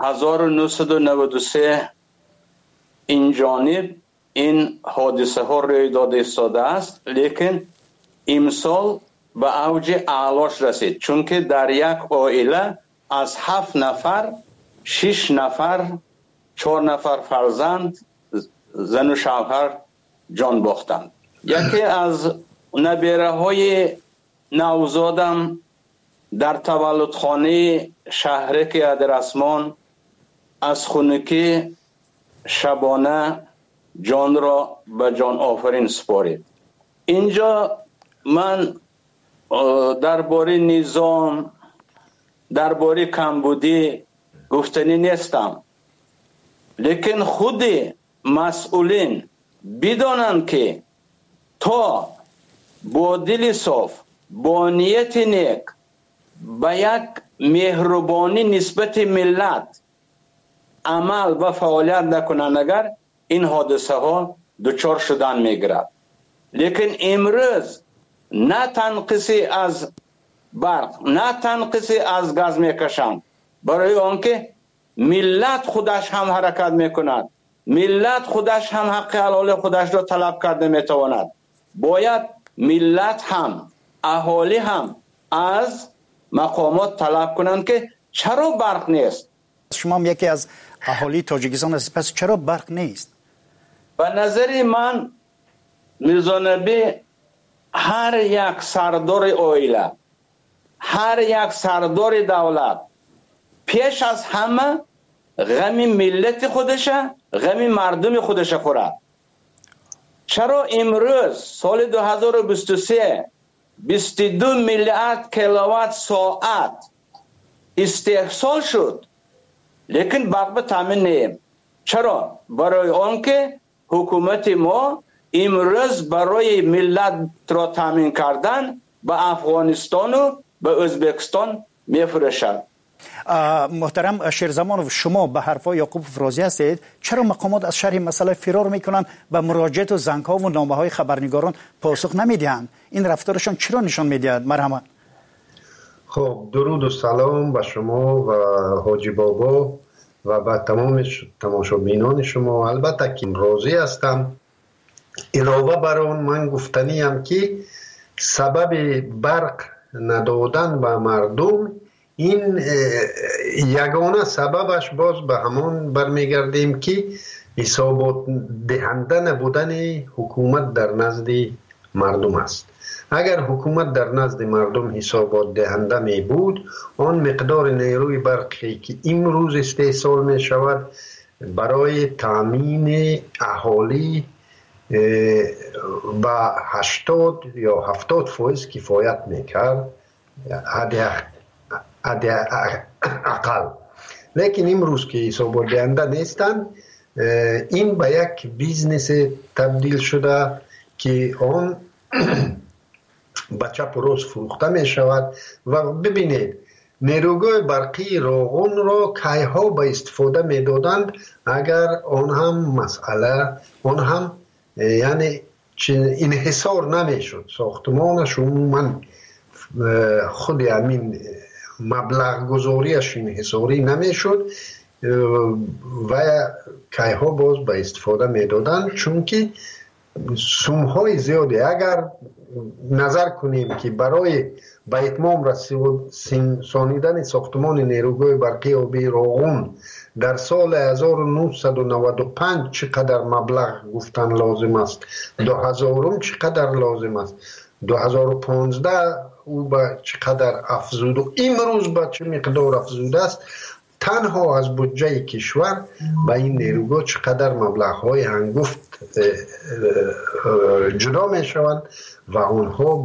1993 این جانب این حادثه ها روی داده ایستاده است، لیکن امسال به اوج اعلاش رسید، چون که در یک عائله از 7 نفر 6 نفر 4 نفر فرزند زن و شوهر جان باختند. یکی از نبیره های نوزادم در تولدخانه شهرک ادرسمان از خونکی شبانه جان را به جان آفرین سپارید. اینجا من درباره نظام، درباره کمبودی گفتنی نیستم، لیکن خود مسئولین بدانند که تا با دل صاف، با نیت نیک، با یک مهربانی نسبت ملت عمل و فعالیت نکنند، اگر این حادثه ها دچار شدن میگیرد. لیکن امروز نه تنقیصی از برق، نه تنقیصی از گاز میکشند، برای آنکه ملت خودش هم حرکت میکند، ملت خودش هم حق حلال خودش را طلب کرده میتواند. باید ملت هم، اهالی هم از مقامات طلب کنند که چرا برق نیست. شما هم یکی از اهالی تاجیکستان هستید، پس چرا برق نیست؟ به نظر من میرزا نبی هر یک سردار عائله، هر یک سردار دولت پیش از همه غم ملت خودشه، غم مردم خودشه خورد. چرا امروز سال 2023 22 میلیارد کیلووات ساعت استحصال شد، لیکن برق به تامین نیم؟ چرا؟ برای آنکه حکومت ما امروز برای ملت را تامین کردن به افغانستان و به ازبکستان میفروشد. محترم شیرزمان، شما به حرفای یعقوب افرازی هستید، چرا مقامات از شرح مسئله فرار میکنند و مراجعات و زنگ ها و نامه های خبرنگاران پاسخ نمیدهند؟ این رفتارشان چرا نشان میدهد؟ مرحمت. خب درود و سلام به شما و حاجی بابا و به تمام تماشابینان شما. البته که راضی هستم. علاوه بر آن من گفتنیم که سبب برق ندادن به مردم، این یگانه سببش باز به همان برمیگردیم که حسابات دهنده نبودن حکومت در نزد مردم است. اگر حکومت در نزد مردم حسابات دهنده می بود، آن مقدار نیروی برقی که امروز استحصال می شود برای تامین اهالی با 80 یا 70% کفایت میکرد اقل. لیکن امروز که حسابات دهنده نیستند، این به یک بیزنس تبدیل شده که آن به چپ و راست فروخته می شود. و ببینید نیروگاه برقی راغون را کیها به استفاده می دادند اگر آن هم مسئله، آن هم یعنی انحصار نمی شد ساختمانش، عموما خود همین مبلغ گذاریش انحصاری نمی شد و کیها باز به استفاده می دادند، چون که سومهای زیادی. اگر نظر کنیم که برای به اتمام رسانیدن ساختمان نیروگاه برقی آبی راغون در سال 1995 چقدر مبلغ گفتن لازم است، 2000 چقدر لازم است، 2015 او به چقدر افزود و امروز به چه مقدار افزوده است، تنها از بودجه کشور به این نیروگاه چقدر مبلغ‌های هنگفت جدا می شوند و آنها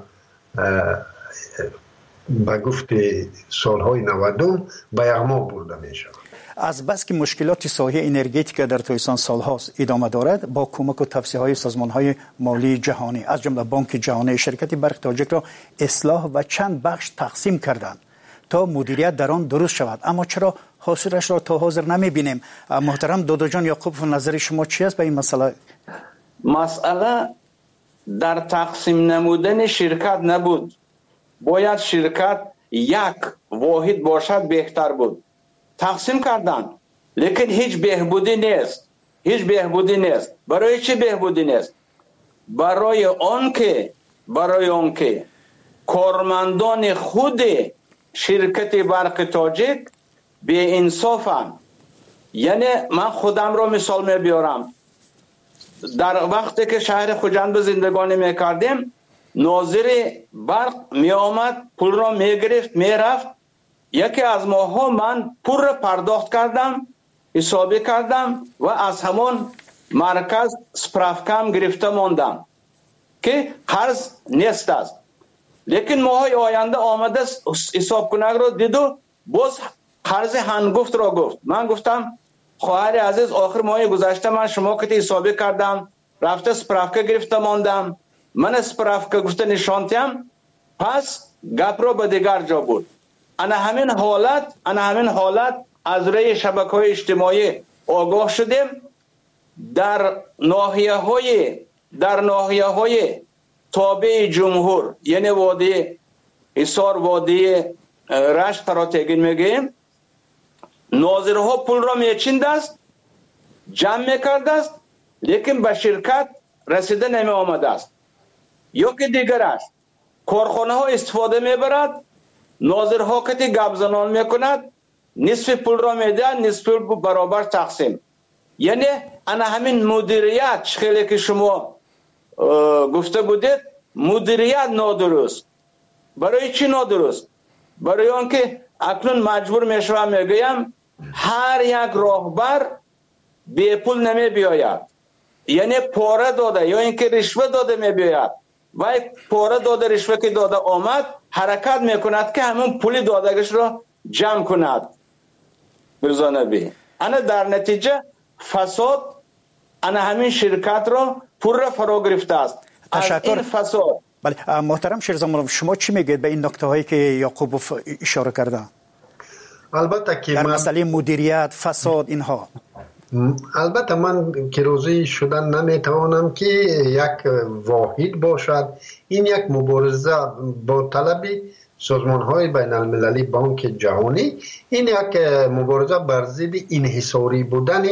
به گفت سالهای 90 به یغما برده می شوند. از بس که مشکلات ساحه انرژتیک در تویسان سالهاست ادامه دارد، با کمک و توصیه‌های سازمان‌های مالی جهانی از جمله بانک جهانی، شرکت برق تاجیک را اصلاح و چند بخش تقسیم کردند تا مدیریت در آن درست شود، اما چرا حاصلش را تا حاضر نمی‌بینیم؟ محترم دادا جان یعقوب، نظر شما چی است به این مسئله؟ مسئله در تقسیم نمودن شرکت نبود، باید شرکت یک واحد باشد بهتر بود. تقسیم کردن لیکن هیچ بهبودی نیست. برای چی بهبودی نیست؟ برای آن که کارمندان خود شرکت برق تاجیک بی انصافن. یعنی من خودم رو مثال میبیارم. در وقتی که شهر خوجند زندگانی میکردیم، ناظر برق می آمد، پول را می گرفت، می رفت. یکی از ماها من پول را پرداخت کردم، حسابی کردم و از همون مرکز سپرافکم گرفته ماندم که قرض نیست است. لیکن ماهای آینده آمده حساب کنک را دید و باز قرض هنگفت را گفت. من گفتم خواهر عزیز، آخر ماه گذشته من شما که حسابی کردم، رفته سپرافکه گرفته ماندم، من سپرافکه گفته نشانتیم، پس گپ را به دیگر جا بود. انا همین حالت از روی شبکه‌های اجتماعی آگاه شدیم. در ناحیه های تابع جمهور، یعنی وادی حصار، وادی رشت را تگین میگیم، ناظرها پول را میچیند است، جمع میکرد است، لیکن به شرکت رسیده نمی آمده است. یا که دیگر است، کارخانه ها استفاده میبرد، ناظرها که گپ زنان میکند، نصف پول را میده، نصف پول برابر تقسیم. یعنی انا همین مدیریت خیلی که شما گفته بودید، مدیریت نادرست. برای چی نادرست؟ برای آنکه اکنون مجبور میشوم میگویم هر یک راهبر بی پول نمی بیاید، یعنی پاره داده یا اینکه رشوه داده می بیاید و پاره داده رشوه که داده آمد حرکت میکند که همون پول دادگش را جمع کند. مرزا نبی انا در نتیجه فساد انا همین شرکت را پول را فرا گرفته است. تشکر. این فساد. بله محترم شیرزمان، شما چی میگید به این نکته هایی که یعقوبوف اشاره کرده؟ البته که در مسئله مدیریت، فساد، اینها. البته من که روزی شدن نمیتوانم که یک واحد باشد. این یک مبارزه با طلب سازمان های بین المللی، بانک جهانی، این یک مبارزه بر ضد انحصاری بودن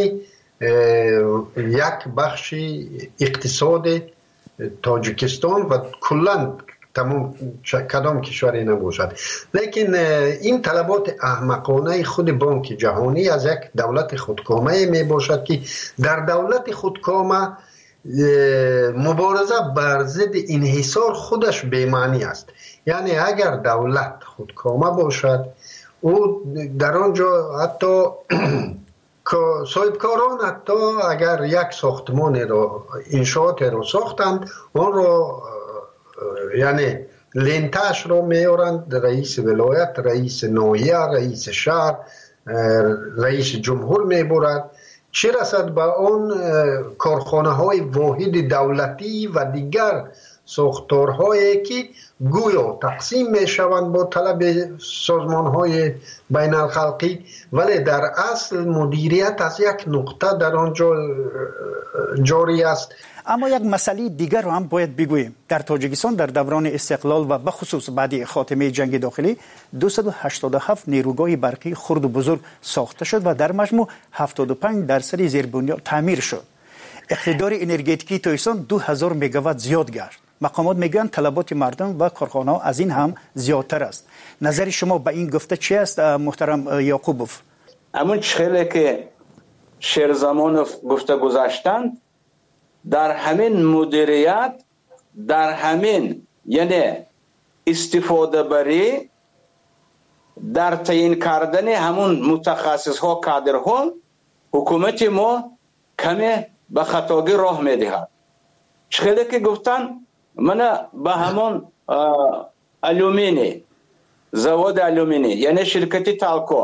یک بخش اقتصاد تاجیکستان و کلا تمام کدام کشوری نباشد. لیکن این طلبات احمقانه خود بانک جهانی از یک دولت خودکامه می باشد که در دولت خودکامه مبارزه بر ضد انحصار خودش بی‌معنی است. یعنی اگر دولت خودکامه باشد، او در آنجا حتی صاحبکاران حتی اگر یک ساختمان را انشاءات را ساختند، آن را یعنی لنتش را میارند، رئیس ولایت، رئیس ناحیه، رئیس شهر، رئیس جمهور میبرد. چه رسد به آن کارخانه های واحد دولتی و دیگر ساختارهایی که گویا تقسیم می شوند با طلب سازمان های بین الخلقی، ولی در اصل مدیریت از یک نقطه در آنجا جاری است. اما یک مسئله دیگر رو هم باید بگوییم. در تاجیکستان در دوران استقلال و بخصوص بعد خاتمه جنگ داخلی 287 نیروگاه برقی خرد و بزرگ ساخته شد و در مجموع 75% زیربنیاد تعمیر شد. اقتدار انرژتیکی تاجیکستان 2000 مگاوات زیاد گشت. مقامات میگن طلبات مردم و کارخانه ها از این هم زیادتر است. نظر شما به این گفته چی است محترم یعقوبوف؟ همون چخیلی که شیرزمانوف گفته گذاشتند، در همین مدیریت، در همین یعنی استفاده بری، در تعیین کردن همون متخصص ها، کادر ها، حکومت ما کمی به خطاگی راه میدهد. چخیلی که گفتن من به همون الومینی، زواد الومینی یعنی شرکتی تالکو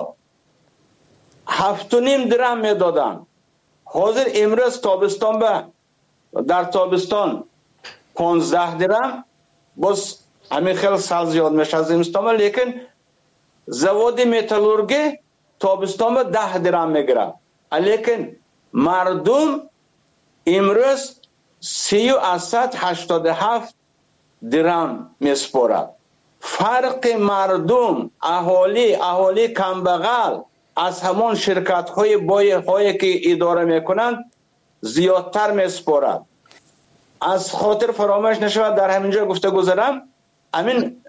7.5 درهم میدادن. حاضر امروز تابستان به در تابستان 15 درهم، باز همین خیلی سال زیاد میشه از زمستان، لیکن زواد متالورگی تابستان به 10 درهم میگیره. لیکن مردم امروز 387 درهم میسپارد. فرق مردم اهالی کمبغل از همون شرکت های بایع که اداره میکنند زیادتر میسپارد. از خاطر فراموش نشود در همینجا گفته گذارم، همین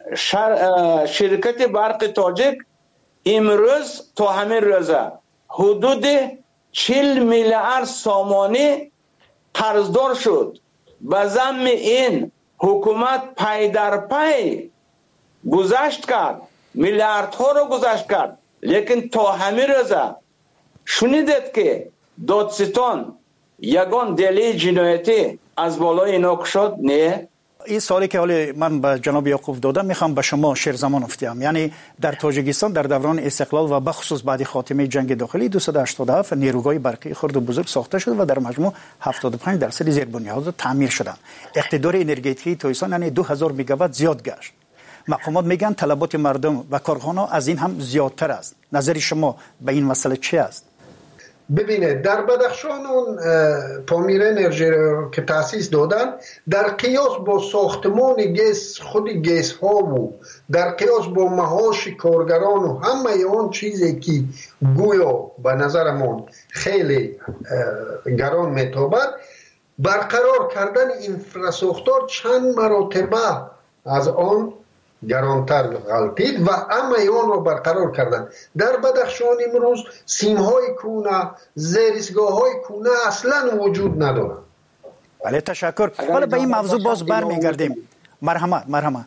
شرکت برق تاجیک امروز تا همین روزه حدود 40 میلیارد سامانی قرضدار شد. به ضمن این حکومت پی در پی گذشت کرد، میلیاردها رو گذشت کرد، لیکن تا همین روزه شنیدید که دادستان یگان دلیل جنایتی از بالای اینا کشد؟ نه. این سوالی که حالا من به جناب یعقوب دادم میخوام به شما شیرزمان افتیم. یعنی در تاجیکستان در دوران استقلال و بخصوص بعد خاتمه جنگ داخلی 287 نیروگاه برقی خرد و بزرگ ساخته شد و در مجموع 75% زیربنیاد تعمیر شدند. اقتدار انرژتیکی تاجیکستان یعنی 2000 مگاوات زیاد گشت. مقامات میگن طلبات مردم و کارخانه از این هم زیادتر است. نظر شما به این مسئله چی است؟ ببینید در بدخشان اون پامیر انرژی که تأسیس دادن در قیاس با ساختمان گیس خود گیس ها و در قیاس با معاش کارگران و همه اون چیزی که گویا به نظرمون خیلی گران میتابد، برقرار کردن اینفراساختار چند مراتبه از آن گرانتر غلطید و اما اون رو برقرار کردن. در بدخشان امروز سیم‌های کونه، زیرسگاه‌های کونه اصلا وجود ندارن. بله تشکر. حالا به این موضوع باز برمیگردیم. مرحمت.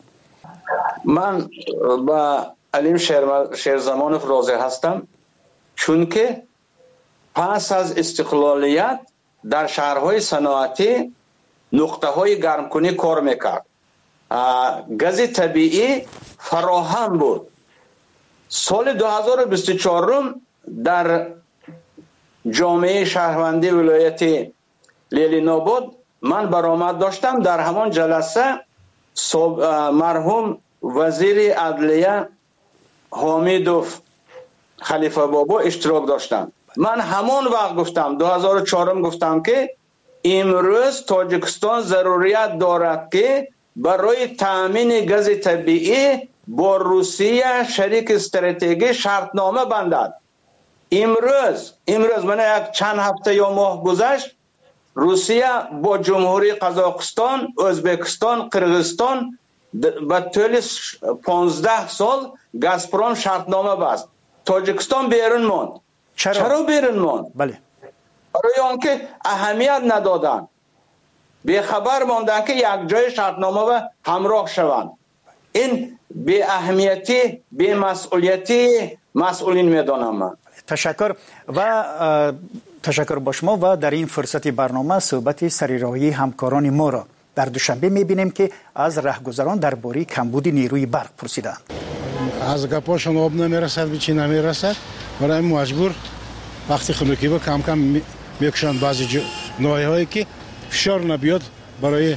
من با علیم شیرزمانوف راضی هستم، چون که پس از استقلالیت در شهرهای صنعتی نقطه‌های گرمکنی کار میکرد. گاز طبیعی فراهم بود. سال 2024 در جامعه شهروندی ولایت لیلیناباد من برآمد داشتم. در همان جلسه مرحوم وزیر عدلیه حمیدوف خلیفه بابا اشتراک داشتم. من همان وقت گفتم 2004 گفتم که امروز تاجیکستان ضروریت دارد که برای تامین گاز طبیعی با روسیه شریک استراتژی شرطنامه بندد. امروز من یک چند هفته یا ماه گذشت روسیه با جمهوری قزاقستان، ازبکستان، قرغیزستان به طول 15 سال گازپروم شرطنامه بست. تاجیکستان بیرون ماند. چرا بیرون ماند؟ بله. برای آنکه اهمیت ندادن، به خبر ماندن که یک جای شرطنامه و همراه شوند. این به اهمیتی، به مسئولیتی مسئولین میدانم من. تشکر و تشکر با شما. و در این فرصت برنامه صحبت سریراهی همکاران ما را در دوشنبه میبینیم که از رهگذران درباره کمبود نیروی برق پرسیدند. از گپاشون آب نمیرسد، به چی نمیرسد، برای مجبور وقتی خنوکی با کم کم میکشند بعضی ناحیه‌هایی که فشار نبیاد برای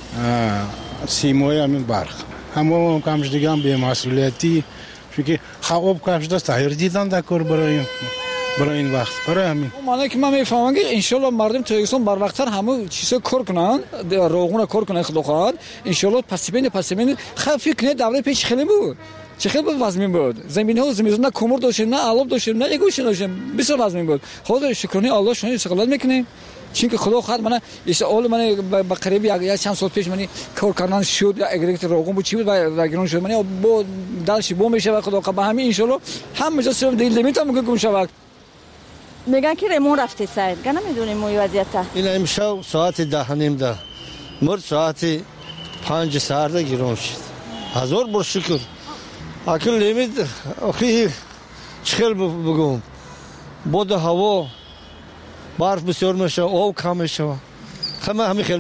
سیمای همین برق. همه کمش دیگه هم به مسئولیتی، چون که خواب کمش دست تغییر دیدن در کار برای این وقت. برای همین معنی که من میفهمم که انشالله مردم تاجیکستان بر وقتتر همه چیزا کار کنن، روغون کار کنن، خدا خواهد انشالله پس بین فکر کنه دوره پیش خیلی بود. چه خیلی وزمین بود. زمین‌ها نه کمر داشتیم، نه علب داشتیم، نه گوشه داشتیم. بسیار وزمین بود. خدا شکرانه الله شما استقلال میکنیم. چون که خدا خواهد من اول من با قریب یک چند سال پیش من کار کردن شد، اگریت روغن بود چی بود و گرون شد. من با دلش بو میشه و خدا به همین انشالله هم جا سر دیل نمیتونم که گم شود. میگن که ریمون رفته سر. گنا میدونیم موی وضعیت. این امشب ساعت 10:30 مرد ساعت 5 ساعت گرون شد. هزار بار شکر. اکل نمید آخی چخل بگم. بود هوا برف بسیار میشه، آب کم میشه. همه خیلی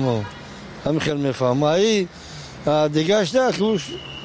میفهمم. ای دیگه اشته که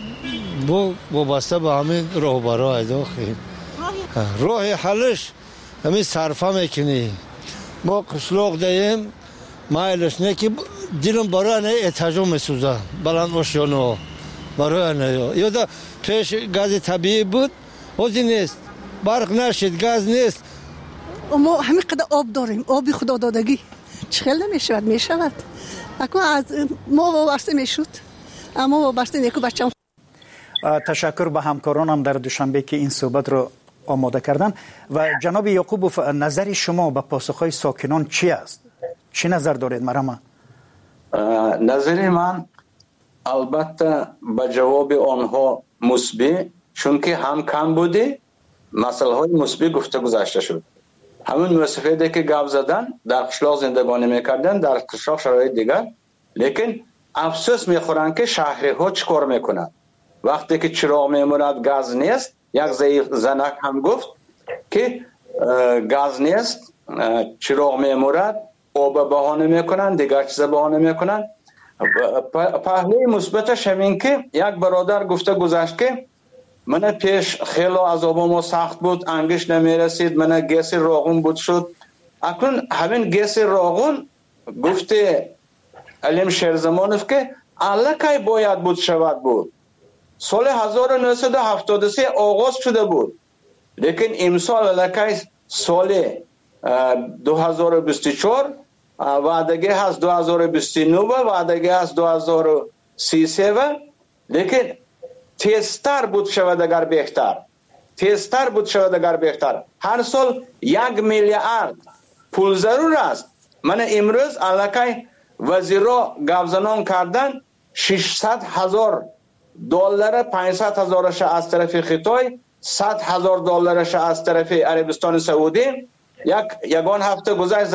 با بسته به همین راه برای داخل راه حلش همین صرفه میکنی. ما قشلاق دهیم مایلش نه که دیرم برای نه اتجاه میسوزه بلند آشیانه برای نه. یا پیش گاز طبیعی بود وزی نیست، برق نشد، گاز نیست. ما همین قدر آب داریم، آبی خدا دادگی چخل میشود. اکنون از ما وابسته میشد، اما وابسته نیکو بچم. تشکر به همکارانم در دوشنبه که این صحبت رو آماده کردن. و جناب یعقوبوف، نظر شما به پاسخهای ساکنان چی است؟ چی نظر دارید مرحبا؟ نظر من البته به جواب آنها مثبت، چون که هم کم بوده مسئله های مثبت گفته گذاشته شد. همون مسافتی که گپ زدن در قشلاق زندگانی میکردن در قشلاق شرایط دیگر، لیکن افسوس میخورن که شهری ها چیکار میکنن وقتی که چراغ میموند گاز نیست. یک زنک هم گفت که گاز نیست، چراغ میموند، آب بهانه میکنن، دیگر چیز بهانه میکنن. پهلوی مثبتش همین که یک برادر گفته گذشت که من پیش خیلی عذابم سخت بود، انگش نمیرسید، من گیس راغون بود شد. اکنون همین گیس راغون گفته علیم شیرزمانوف که الکی باید بود شود بود. سال 1973 آغاز شده بود، لیکن امسال الکی سال 2024 وعدگی هست 2029 وعدگی هست 2033، لیکن تیزتر بود شود اگر بهتر، تیزتر بود شود اگر بهتر. هر سال 1 میلیارد پول ضرور است. من امروز الکی وزیرا گفزنان کردن 600,000 دلار، 500,000 از طرف خطای، 100,000 دلارش از طرف عربستان سعودی. یگان هفته گذشت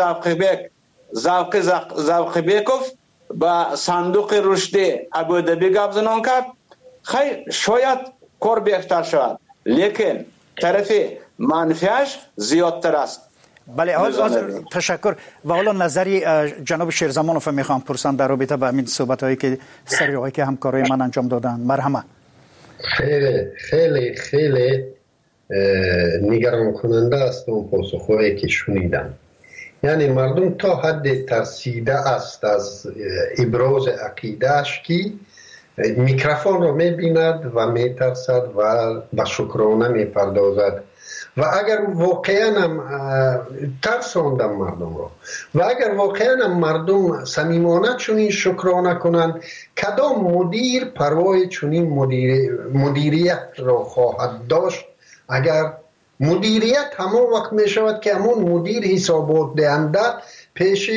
زوقی بیکوف با صندوق رشد ابودبی گفزنان کرد. خیلی شاید کار بهتر شود، لیکن طرف منفیش زیادتر است. بله، تشکر. و حالا نظری جناب شیرزمانوف میخوام پرسم در رابطه با همین صحبت هایی که سریعی که همکارای من انجام دادن. مرحبا. خیلی خیلی خیلی نگران کننده است اون پاسخهایی که شنیدم. یعنی مردم تا حد ترسیده است از ابراز عقیدهش که میکروفون رو میبیند و میترسد و به شکرانه میپردازد. و اگر واقعا هم ترساندم مردم رو و اگر واقعا هم مردم صمیمانه چنین شکرانه کنند، کدام مدیر پروای چنین مدیریت را خواهد داشت؟ اگر مدیریت همون وقت می شود که همون مدیر حسابات دهنده پیش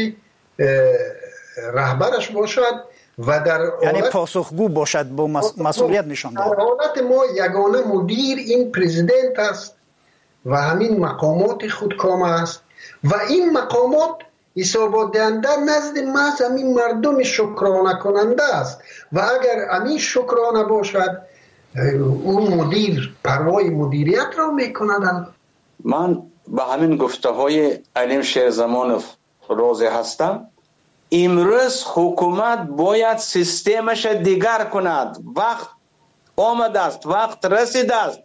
رهبرش باشد و در یعنی پاسخگو باشد، با مسئولیت نشان دهد. در حالت ما یگانه مدیر این پرزیدنت است و همین مقامات خودکام است و این مقامات حسابات دهنده نزد محض همین مردم شکرانه کننده است و اگر همین شکرانه باشد اون مدیر پروای مدیریت را میکند. من به همین گفته های علیم شیرزمانوف راضی هستم. امروز حکومت باید سیستمش دیگر کند. وقت آمده است، وقت رسیده است.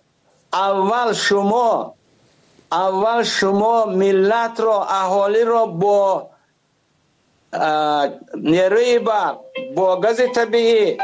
اول شما ملت را، اهالی را با نیروی برق، با گاز طبیعی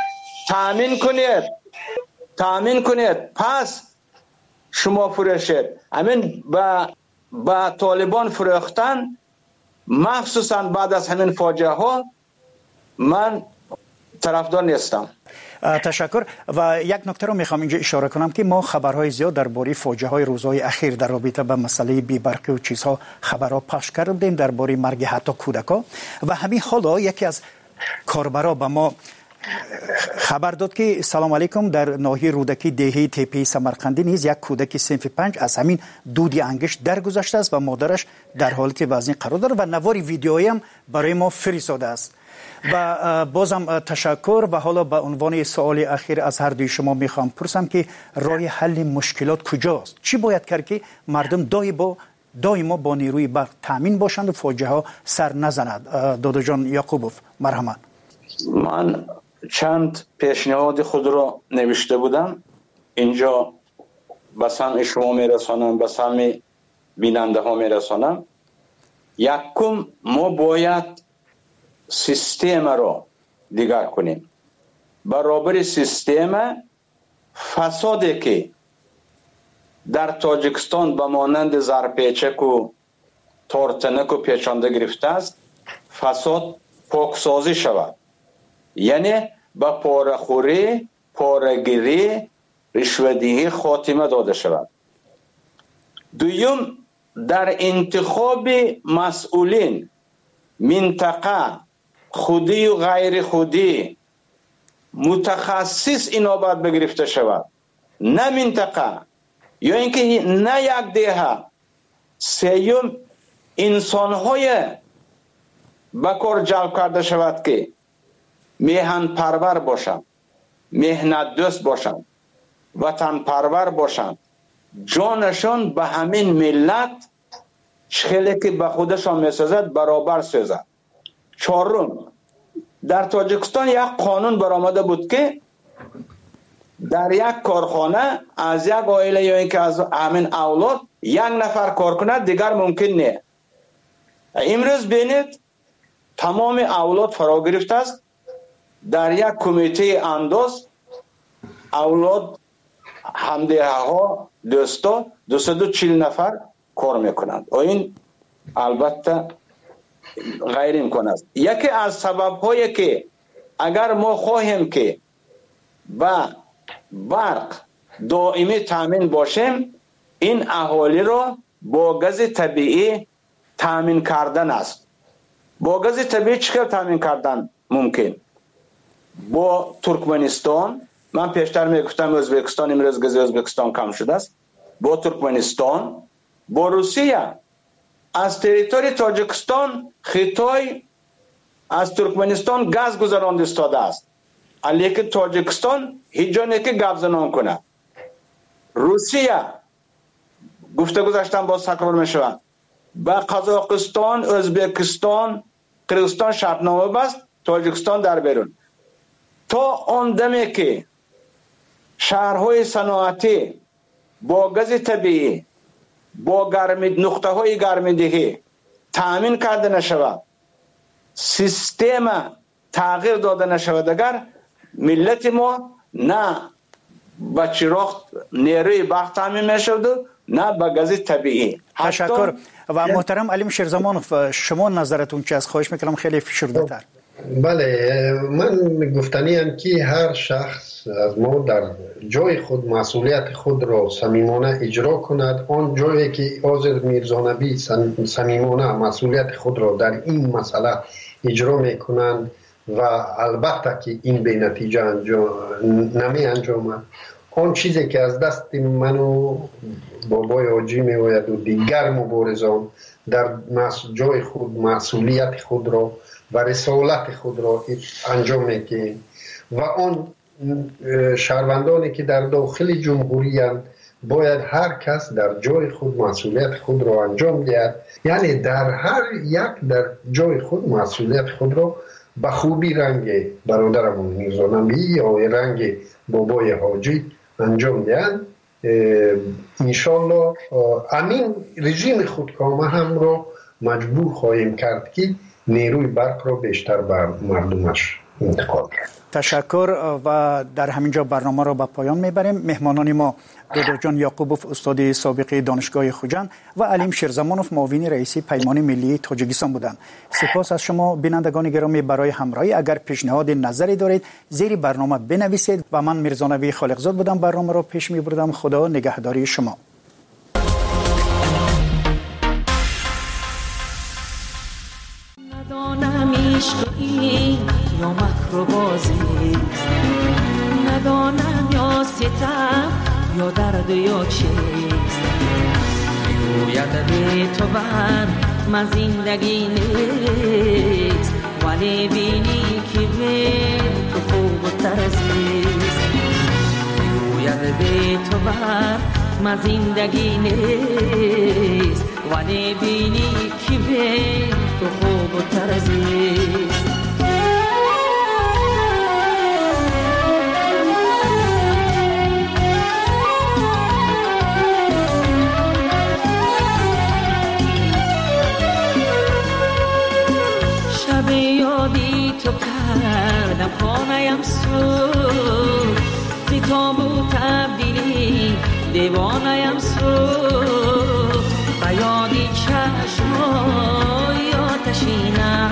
تامین کنید، پس شما فروشید. همین با طالبان فروختن، مخصوصا بعد از همین فاجعه ها، من طرفدار نیستم. تشکر. و یک نکته رو میخوام اینجا اشاره کنم که ما خبرهای زیاد درباره فاجعه های روزهای اخیر در رابطه با مسئله بی‌برقی و چیزها خبرها پخش کردیم، درباره مرگ حتی کودکا. و همین حالا یکی از کاربرا به ما خبر داد که سلام علیکم، در ناحیه رودکی دهه تپه سمرقندی نیز یک کودک صنف 5 از همین دودی انگشت درگذشته است و مادرش در حالت وضعی قرار دارد و نوار ویدیویی هم برای ما فرستاده است. و بازم تشکر. و حالا به عنوان سوال اخیر از هر دوی شما میخوام پرسم که راه حل مشکلات کجاست؟ چی باید کرد که مردم دائما با نیروی برق تامین باشند و فاجعه ها سر نزند؟ دادا جان یعقوبوف، مرحبا. من چند پیشنهاد خود را نوشته بودم، اینجا به سمع شما میرسانم، به سمع بیننده ها میرسانم. یکم ما باید سیستم را دیگر کنیم. برابر سیستم فسادی که در تاجیکستان به مانند زرپیچک و تارتنک و پیچانده گرفته است، فساد پاکسازی شود. یعنی با پاره‌خوری، پاره‌گیری، رشوه‌دهی خاتمه داده شود. دوم، در انتخاب مسئولین منطقه خودی و غیر خودی متخصص اینابت بگرفته شود، نه منطقه یا اینکه نه یک دهه. سوم، انسان‌های به کار جلب کرده شود که میهن پرور باشند، مهنت دوست باشند، وطن پرور باشند، جانشان به همین ملت چخیلی که به خودشان میسازد برابر سازد. چهارم، در تاجیکستان یک قانون برآمده بود که در یک کارخانه از یک عائله یا اینکه از همین اولاد یک نفر کار کند، دیگر ممکن نه. امروز بینید تمام اولاد فرا گرفته است. در یک کمیته انداز اولاد همدیه ها دوستا 240 نفر کار میکنند. این البته غیر امکان است. یکی از سبب هایی که اگر ما خواهیم که با برق دائمی تامین باشیم، این اهالی را با گاز طبیعی تامین کردن است. با گاز طبیعی چطور تامین کردن ممکن؟ با ترکمنستان، من پیشتر میگفتم ازبکستان، امروز گاز ازبکستان کم شده است. با ترکمنستان، با روسیه. از تریتوری تاجیکستان خطای از ترکمنستان گاز گذرانده استاده است، لیکن تاجیکستان هیچ جا نیست که گپ زنان کنه. روسیه گفته گذاشتن با تکرار میشود، با قزاقستان، ازبکستان، قرغیزستان شرطنامه بست، تاجیکستان در بیرون. تا آن دمی که شهرهای صنعتی با گاز طبیعی، با نقطه های گرمایندگی تامین کرده نشود، سیستم تغییر داده نشود، اگر ملت ما نه با چراغ نیروی برق تامین میشود نه با گاز طبیعی. تشکر. و محترم علیم شیرزمانوف، شما نظرتون چی است؟ خواهش میکنم خیلی فشرده تر. بله، من گفتنیم که هر شخص از ما در جای خود مسئولیت خود را صمیمانه اجرا کند. آن جایی که آذر میرزانبی صمیمانه مسئولیت خود را در این مسئله اجرا میکنند و البته که این به نتیجه نمی انجامد، آن چیزی که از دست من و بابای حاجی میآید و دیگر مبارزان در جای خود مسئولیت خود را و رسالت خود را انجام میدهیم و آن شهروندانی که در داخل جمهوری اند باید هر کس در جای خود مسئولیت خود را انجام دهد. یعنی در هر یک در جای خود مسئولیت خود را به خوبی رنگ برادرمون میرزانبی یا رنگ بابای حاجی انجام دهند. انشالله امین رژیم خودکامه هم را مجبور خواهیم کرد که نیروی برق را بیشتر بر مردمش انتقال کرد. تشکر. و در همینجا برنامه را به پایان میبریم. مهمانان ما دکتر جان یعقوبوف، استاد سابق دانشگاه خوجند، و علیم شیرزمانوف، معاون رئیسی پیمان ملی تاجیکستان بودند. سپاس از شما بینندگان گرامی برای همراهی. اگر پیشنهاد نظری دارید زیر برنامه بنویسید. و من میرزانبی خالقزاد بودم، برنامه را پیش میبردم. خدا نگهداری شما. یا مکر و بازی، ندانم یا ستم یا درد یا چیست، گوید به تو بر من زندگی نیست، ولی بینی که به تو خوب و ترزیست، گوید به تو بر من زندگی نیست، ولی بینی که به تو خوب و ترزیست. یادی تو کردم خانه‌ام سود، زی تابو تبدیلی دیوانه‌ام سود، و یادی چشمای آتشینم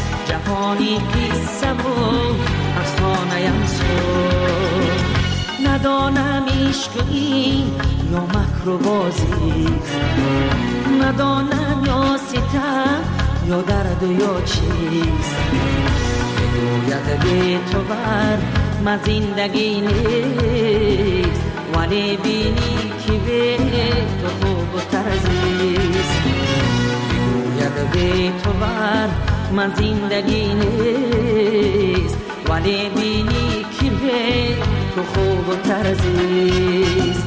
جهانی قصم و افسانه‌ام سود. ندانم عشق این یا مکر و بازی، ندانم یا ستم یا درد و یا چیست. گوید به تو بر من زندگی نیست، ولی بینی که به تو خوب و ترزیست. گوید به تو بر من زندگی نیست، ولی بینی که به تو خوب و ترزیست.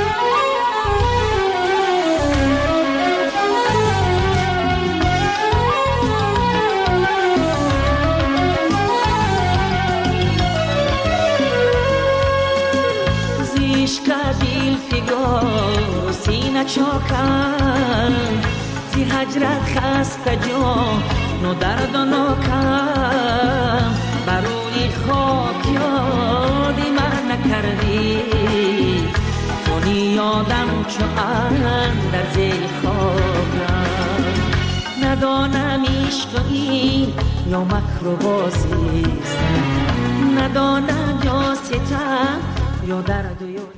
دیل فگار و سینه چاکم، زی هجرت خسته جان و درد و ناکم. بروی خاک یادی من نکردی، کنی یادم چو در زیر خاکم. ندانم عشق این یا مکر و بازیست، ندانم یا ستم یا درد و یا